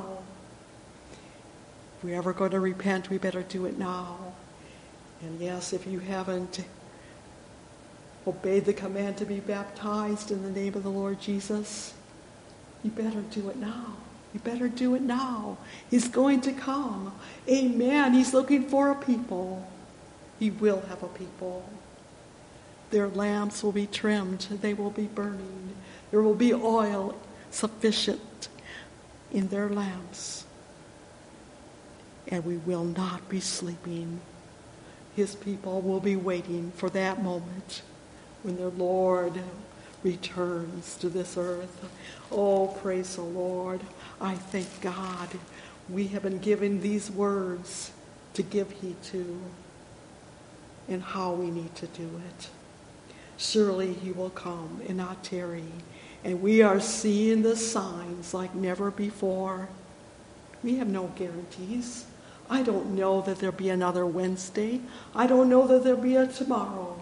S2: If we're ever going to repent, we better do it now. And yes, if you haven't obeyed the command to be baptized in the name of the Lord Jesus, you better do it now. You better do it now. He's going to come. Amen. He's looking for a people. He will have a people. Their lamps will be trimmed. They will be burning. There will be oil sufficient in their lamps. And we will not be sleeping. His people will be waiting for that moment when their Lord returns to this earth. Oh, praise the Lord. I thank God we have been given these words to give heed to and how we need to do it. Surely he will come and not tarry. And we are seeing the signs like never before. We have no guarantees. I don't know that there'll be another Wednesday. I don't know that there'll be a tomorrow.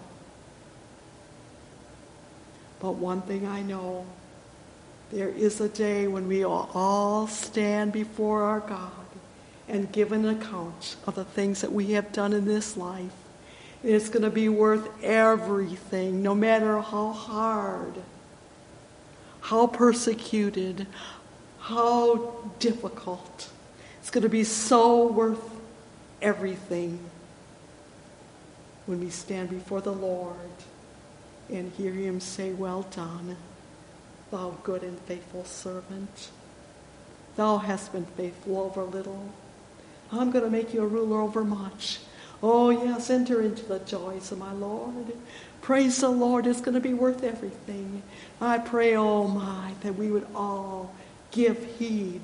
S2: But one thing I know, there is a day when we will all stand before our God and give an account of the things that we have done in this life. And it's going to be worth everything, no matter how hard, how persecuted, how difficult. It's going to be so worth everything when we stand before the Lord and hear him say, "Well done, thou good and faithful servant. Thou hast been faithful over little. I'm going to make you a ruler over much." Oh yes, enter into the joys of my Lord. Praise the Lord. It's going to be worth everything. I pray, oh my, that we would all give heed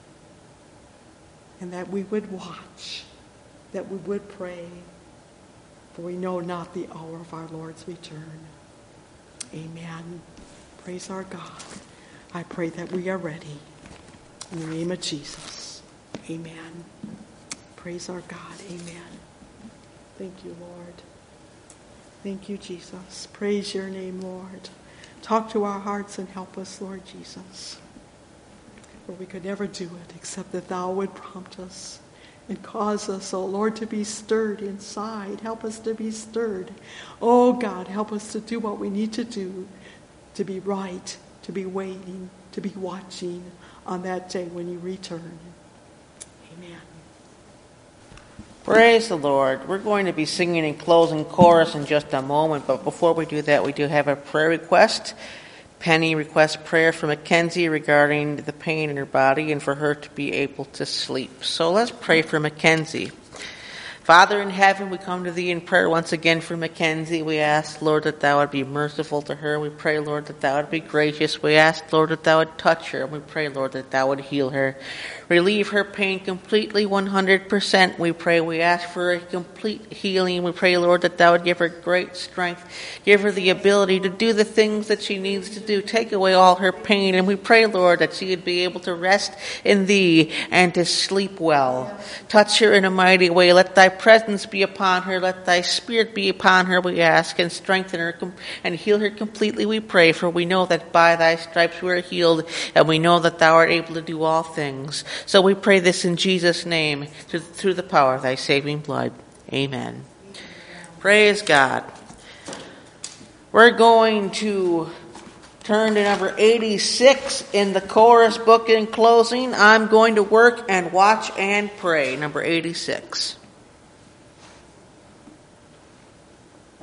S2: and that we would watch, that we would pray, for we know not the hour of our Lord's return. Amen. Praise our God. I pray that we are ready. In the name of Jesus. Amen. Praise our God. Amen. Thank you, Lord. Thank you, Jesus. Praise your name, Lord. Talk to our hearts and help us, Lord Jesus. For we could never do it except that thou would prompt us and cause us, oh Lord, to be stirred inside. Help us to be stirred. Oh God, help us to do what we need to do, to be right, to be waiting, to be watching on that day when you return. Amen.
S1: Praise the Lord. We're going to be singing in closing chorus in just a moment, but before we do that, we do have a prayer request. Penny requests prayer for Mackenzie regarding the pain in her body and for her to be able to sleep. So let's pray for Mackenzie. Father in heaven, we come to thee in prayer once again for Mackenzie. We ask, Lord, that thou would be merciful to her. We pray, Lord, that thou would be gracious. We ask, Lord, that thou would touch her. And we pray, Lord, that thou would heal her. Relieve her pain completely, 100%. We pray, we ask for a complete healing. We pray, Lord, that thou would give her great strength. Give her the ability to do the things that she needs to do. Take away all her pain. And we pray, Lord, that she would be able to rest in thee and to sleep well. Touch her in a mighty way. Let thy presence be upon her. Let thy spirit be upon her, we ask, and strengthen her and heal her completely, we pray. For we know that by thy stripes we are healed, and we know that thou art able to do all things. So we pray this in Jesus' name, through the power of thy saving blood. Amen. Praise God. We're going to turn to number 86 in the chorus book in closing. I'm going to work and watch and pray. Number 86.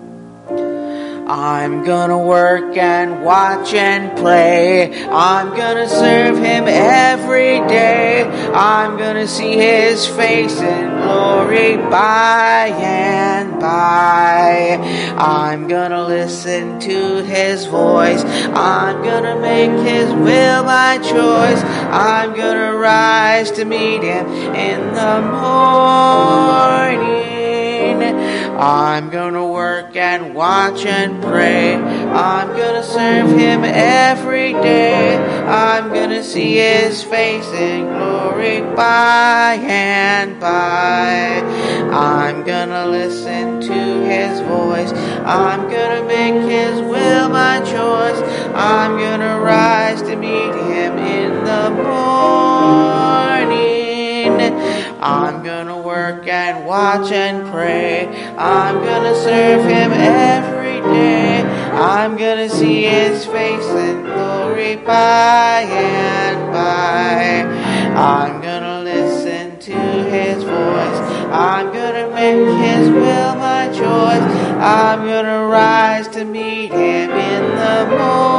S1: I'm gonna work and watch and pray. I'm gonna serve him every day. I'm gonna see his face in glory by and by. I'm gonna listen to his voice. I'm gonna make his will my choice. I'm gonna rise to meet him in the morning. I'm gonna work and watch and pray. I'm gonna serve him every day. I'm gonna see his face in glory by and by. I'm gonna listen to his voice. I'm gonna make his will my choice. I'm gonna rise to meet him in the morning. I'm gonna work and watch and pray. I'm gonna serve him every day. I'm gonna see his face in glory by and by. I'm gonna listen to his voice. I'm gonna make his will my choice. I'm gonna rise to meet him in the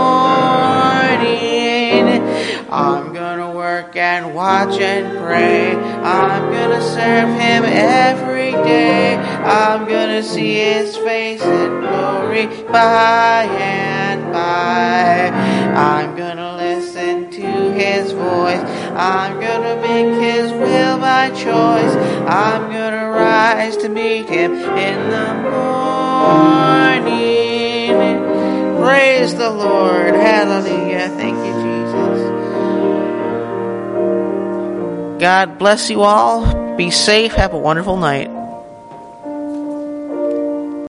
S1: morning. I'm gonna work and watch and pray. I'm gonna serve him every day. I'm gonna see his face in glory by and by. I'm gonna listen to his voice. I'm gonna make his will my choice. I'm gonna rise to meet him in the morning. Praise the Lord. Hallelujah. Thank you, Jesus. God bless you all. Be safe. Have a wonderful night.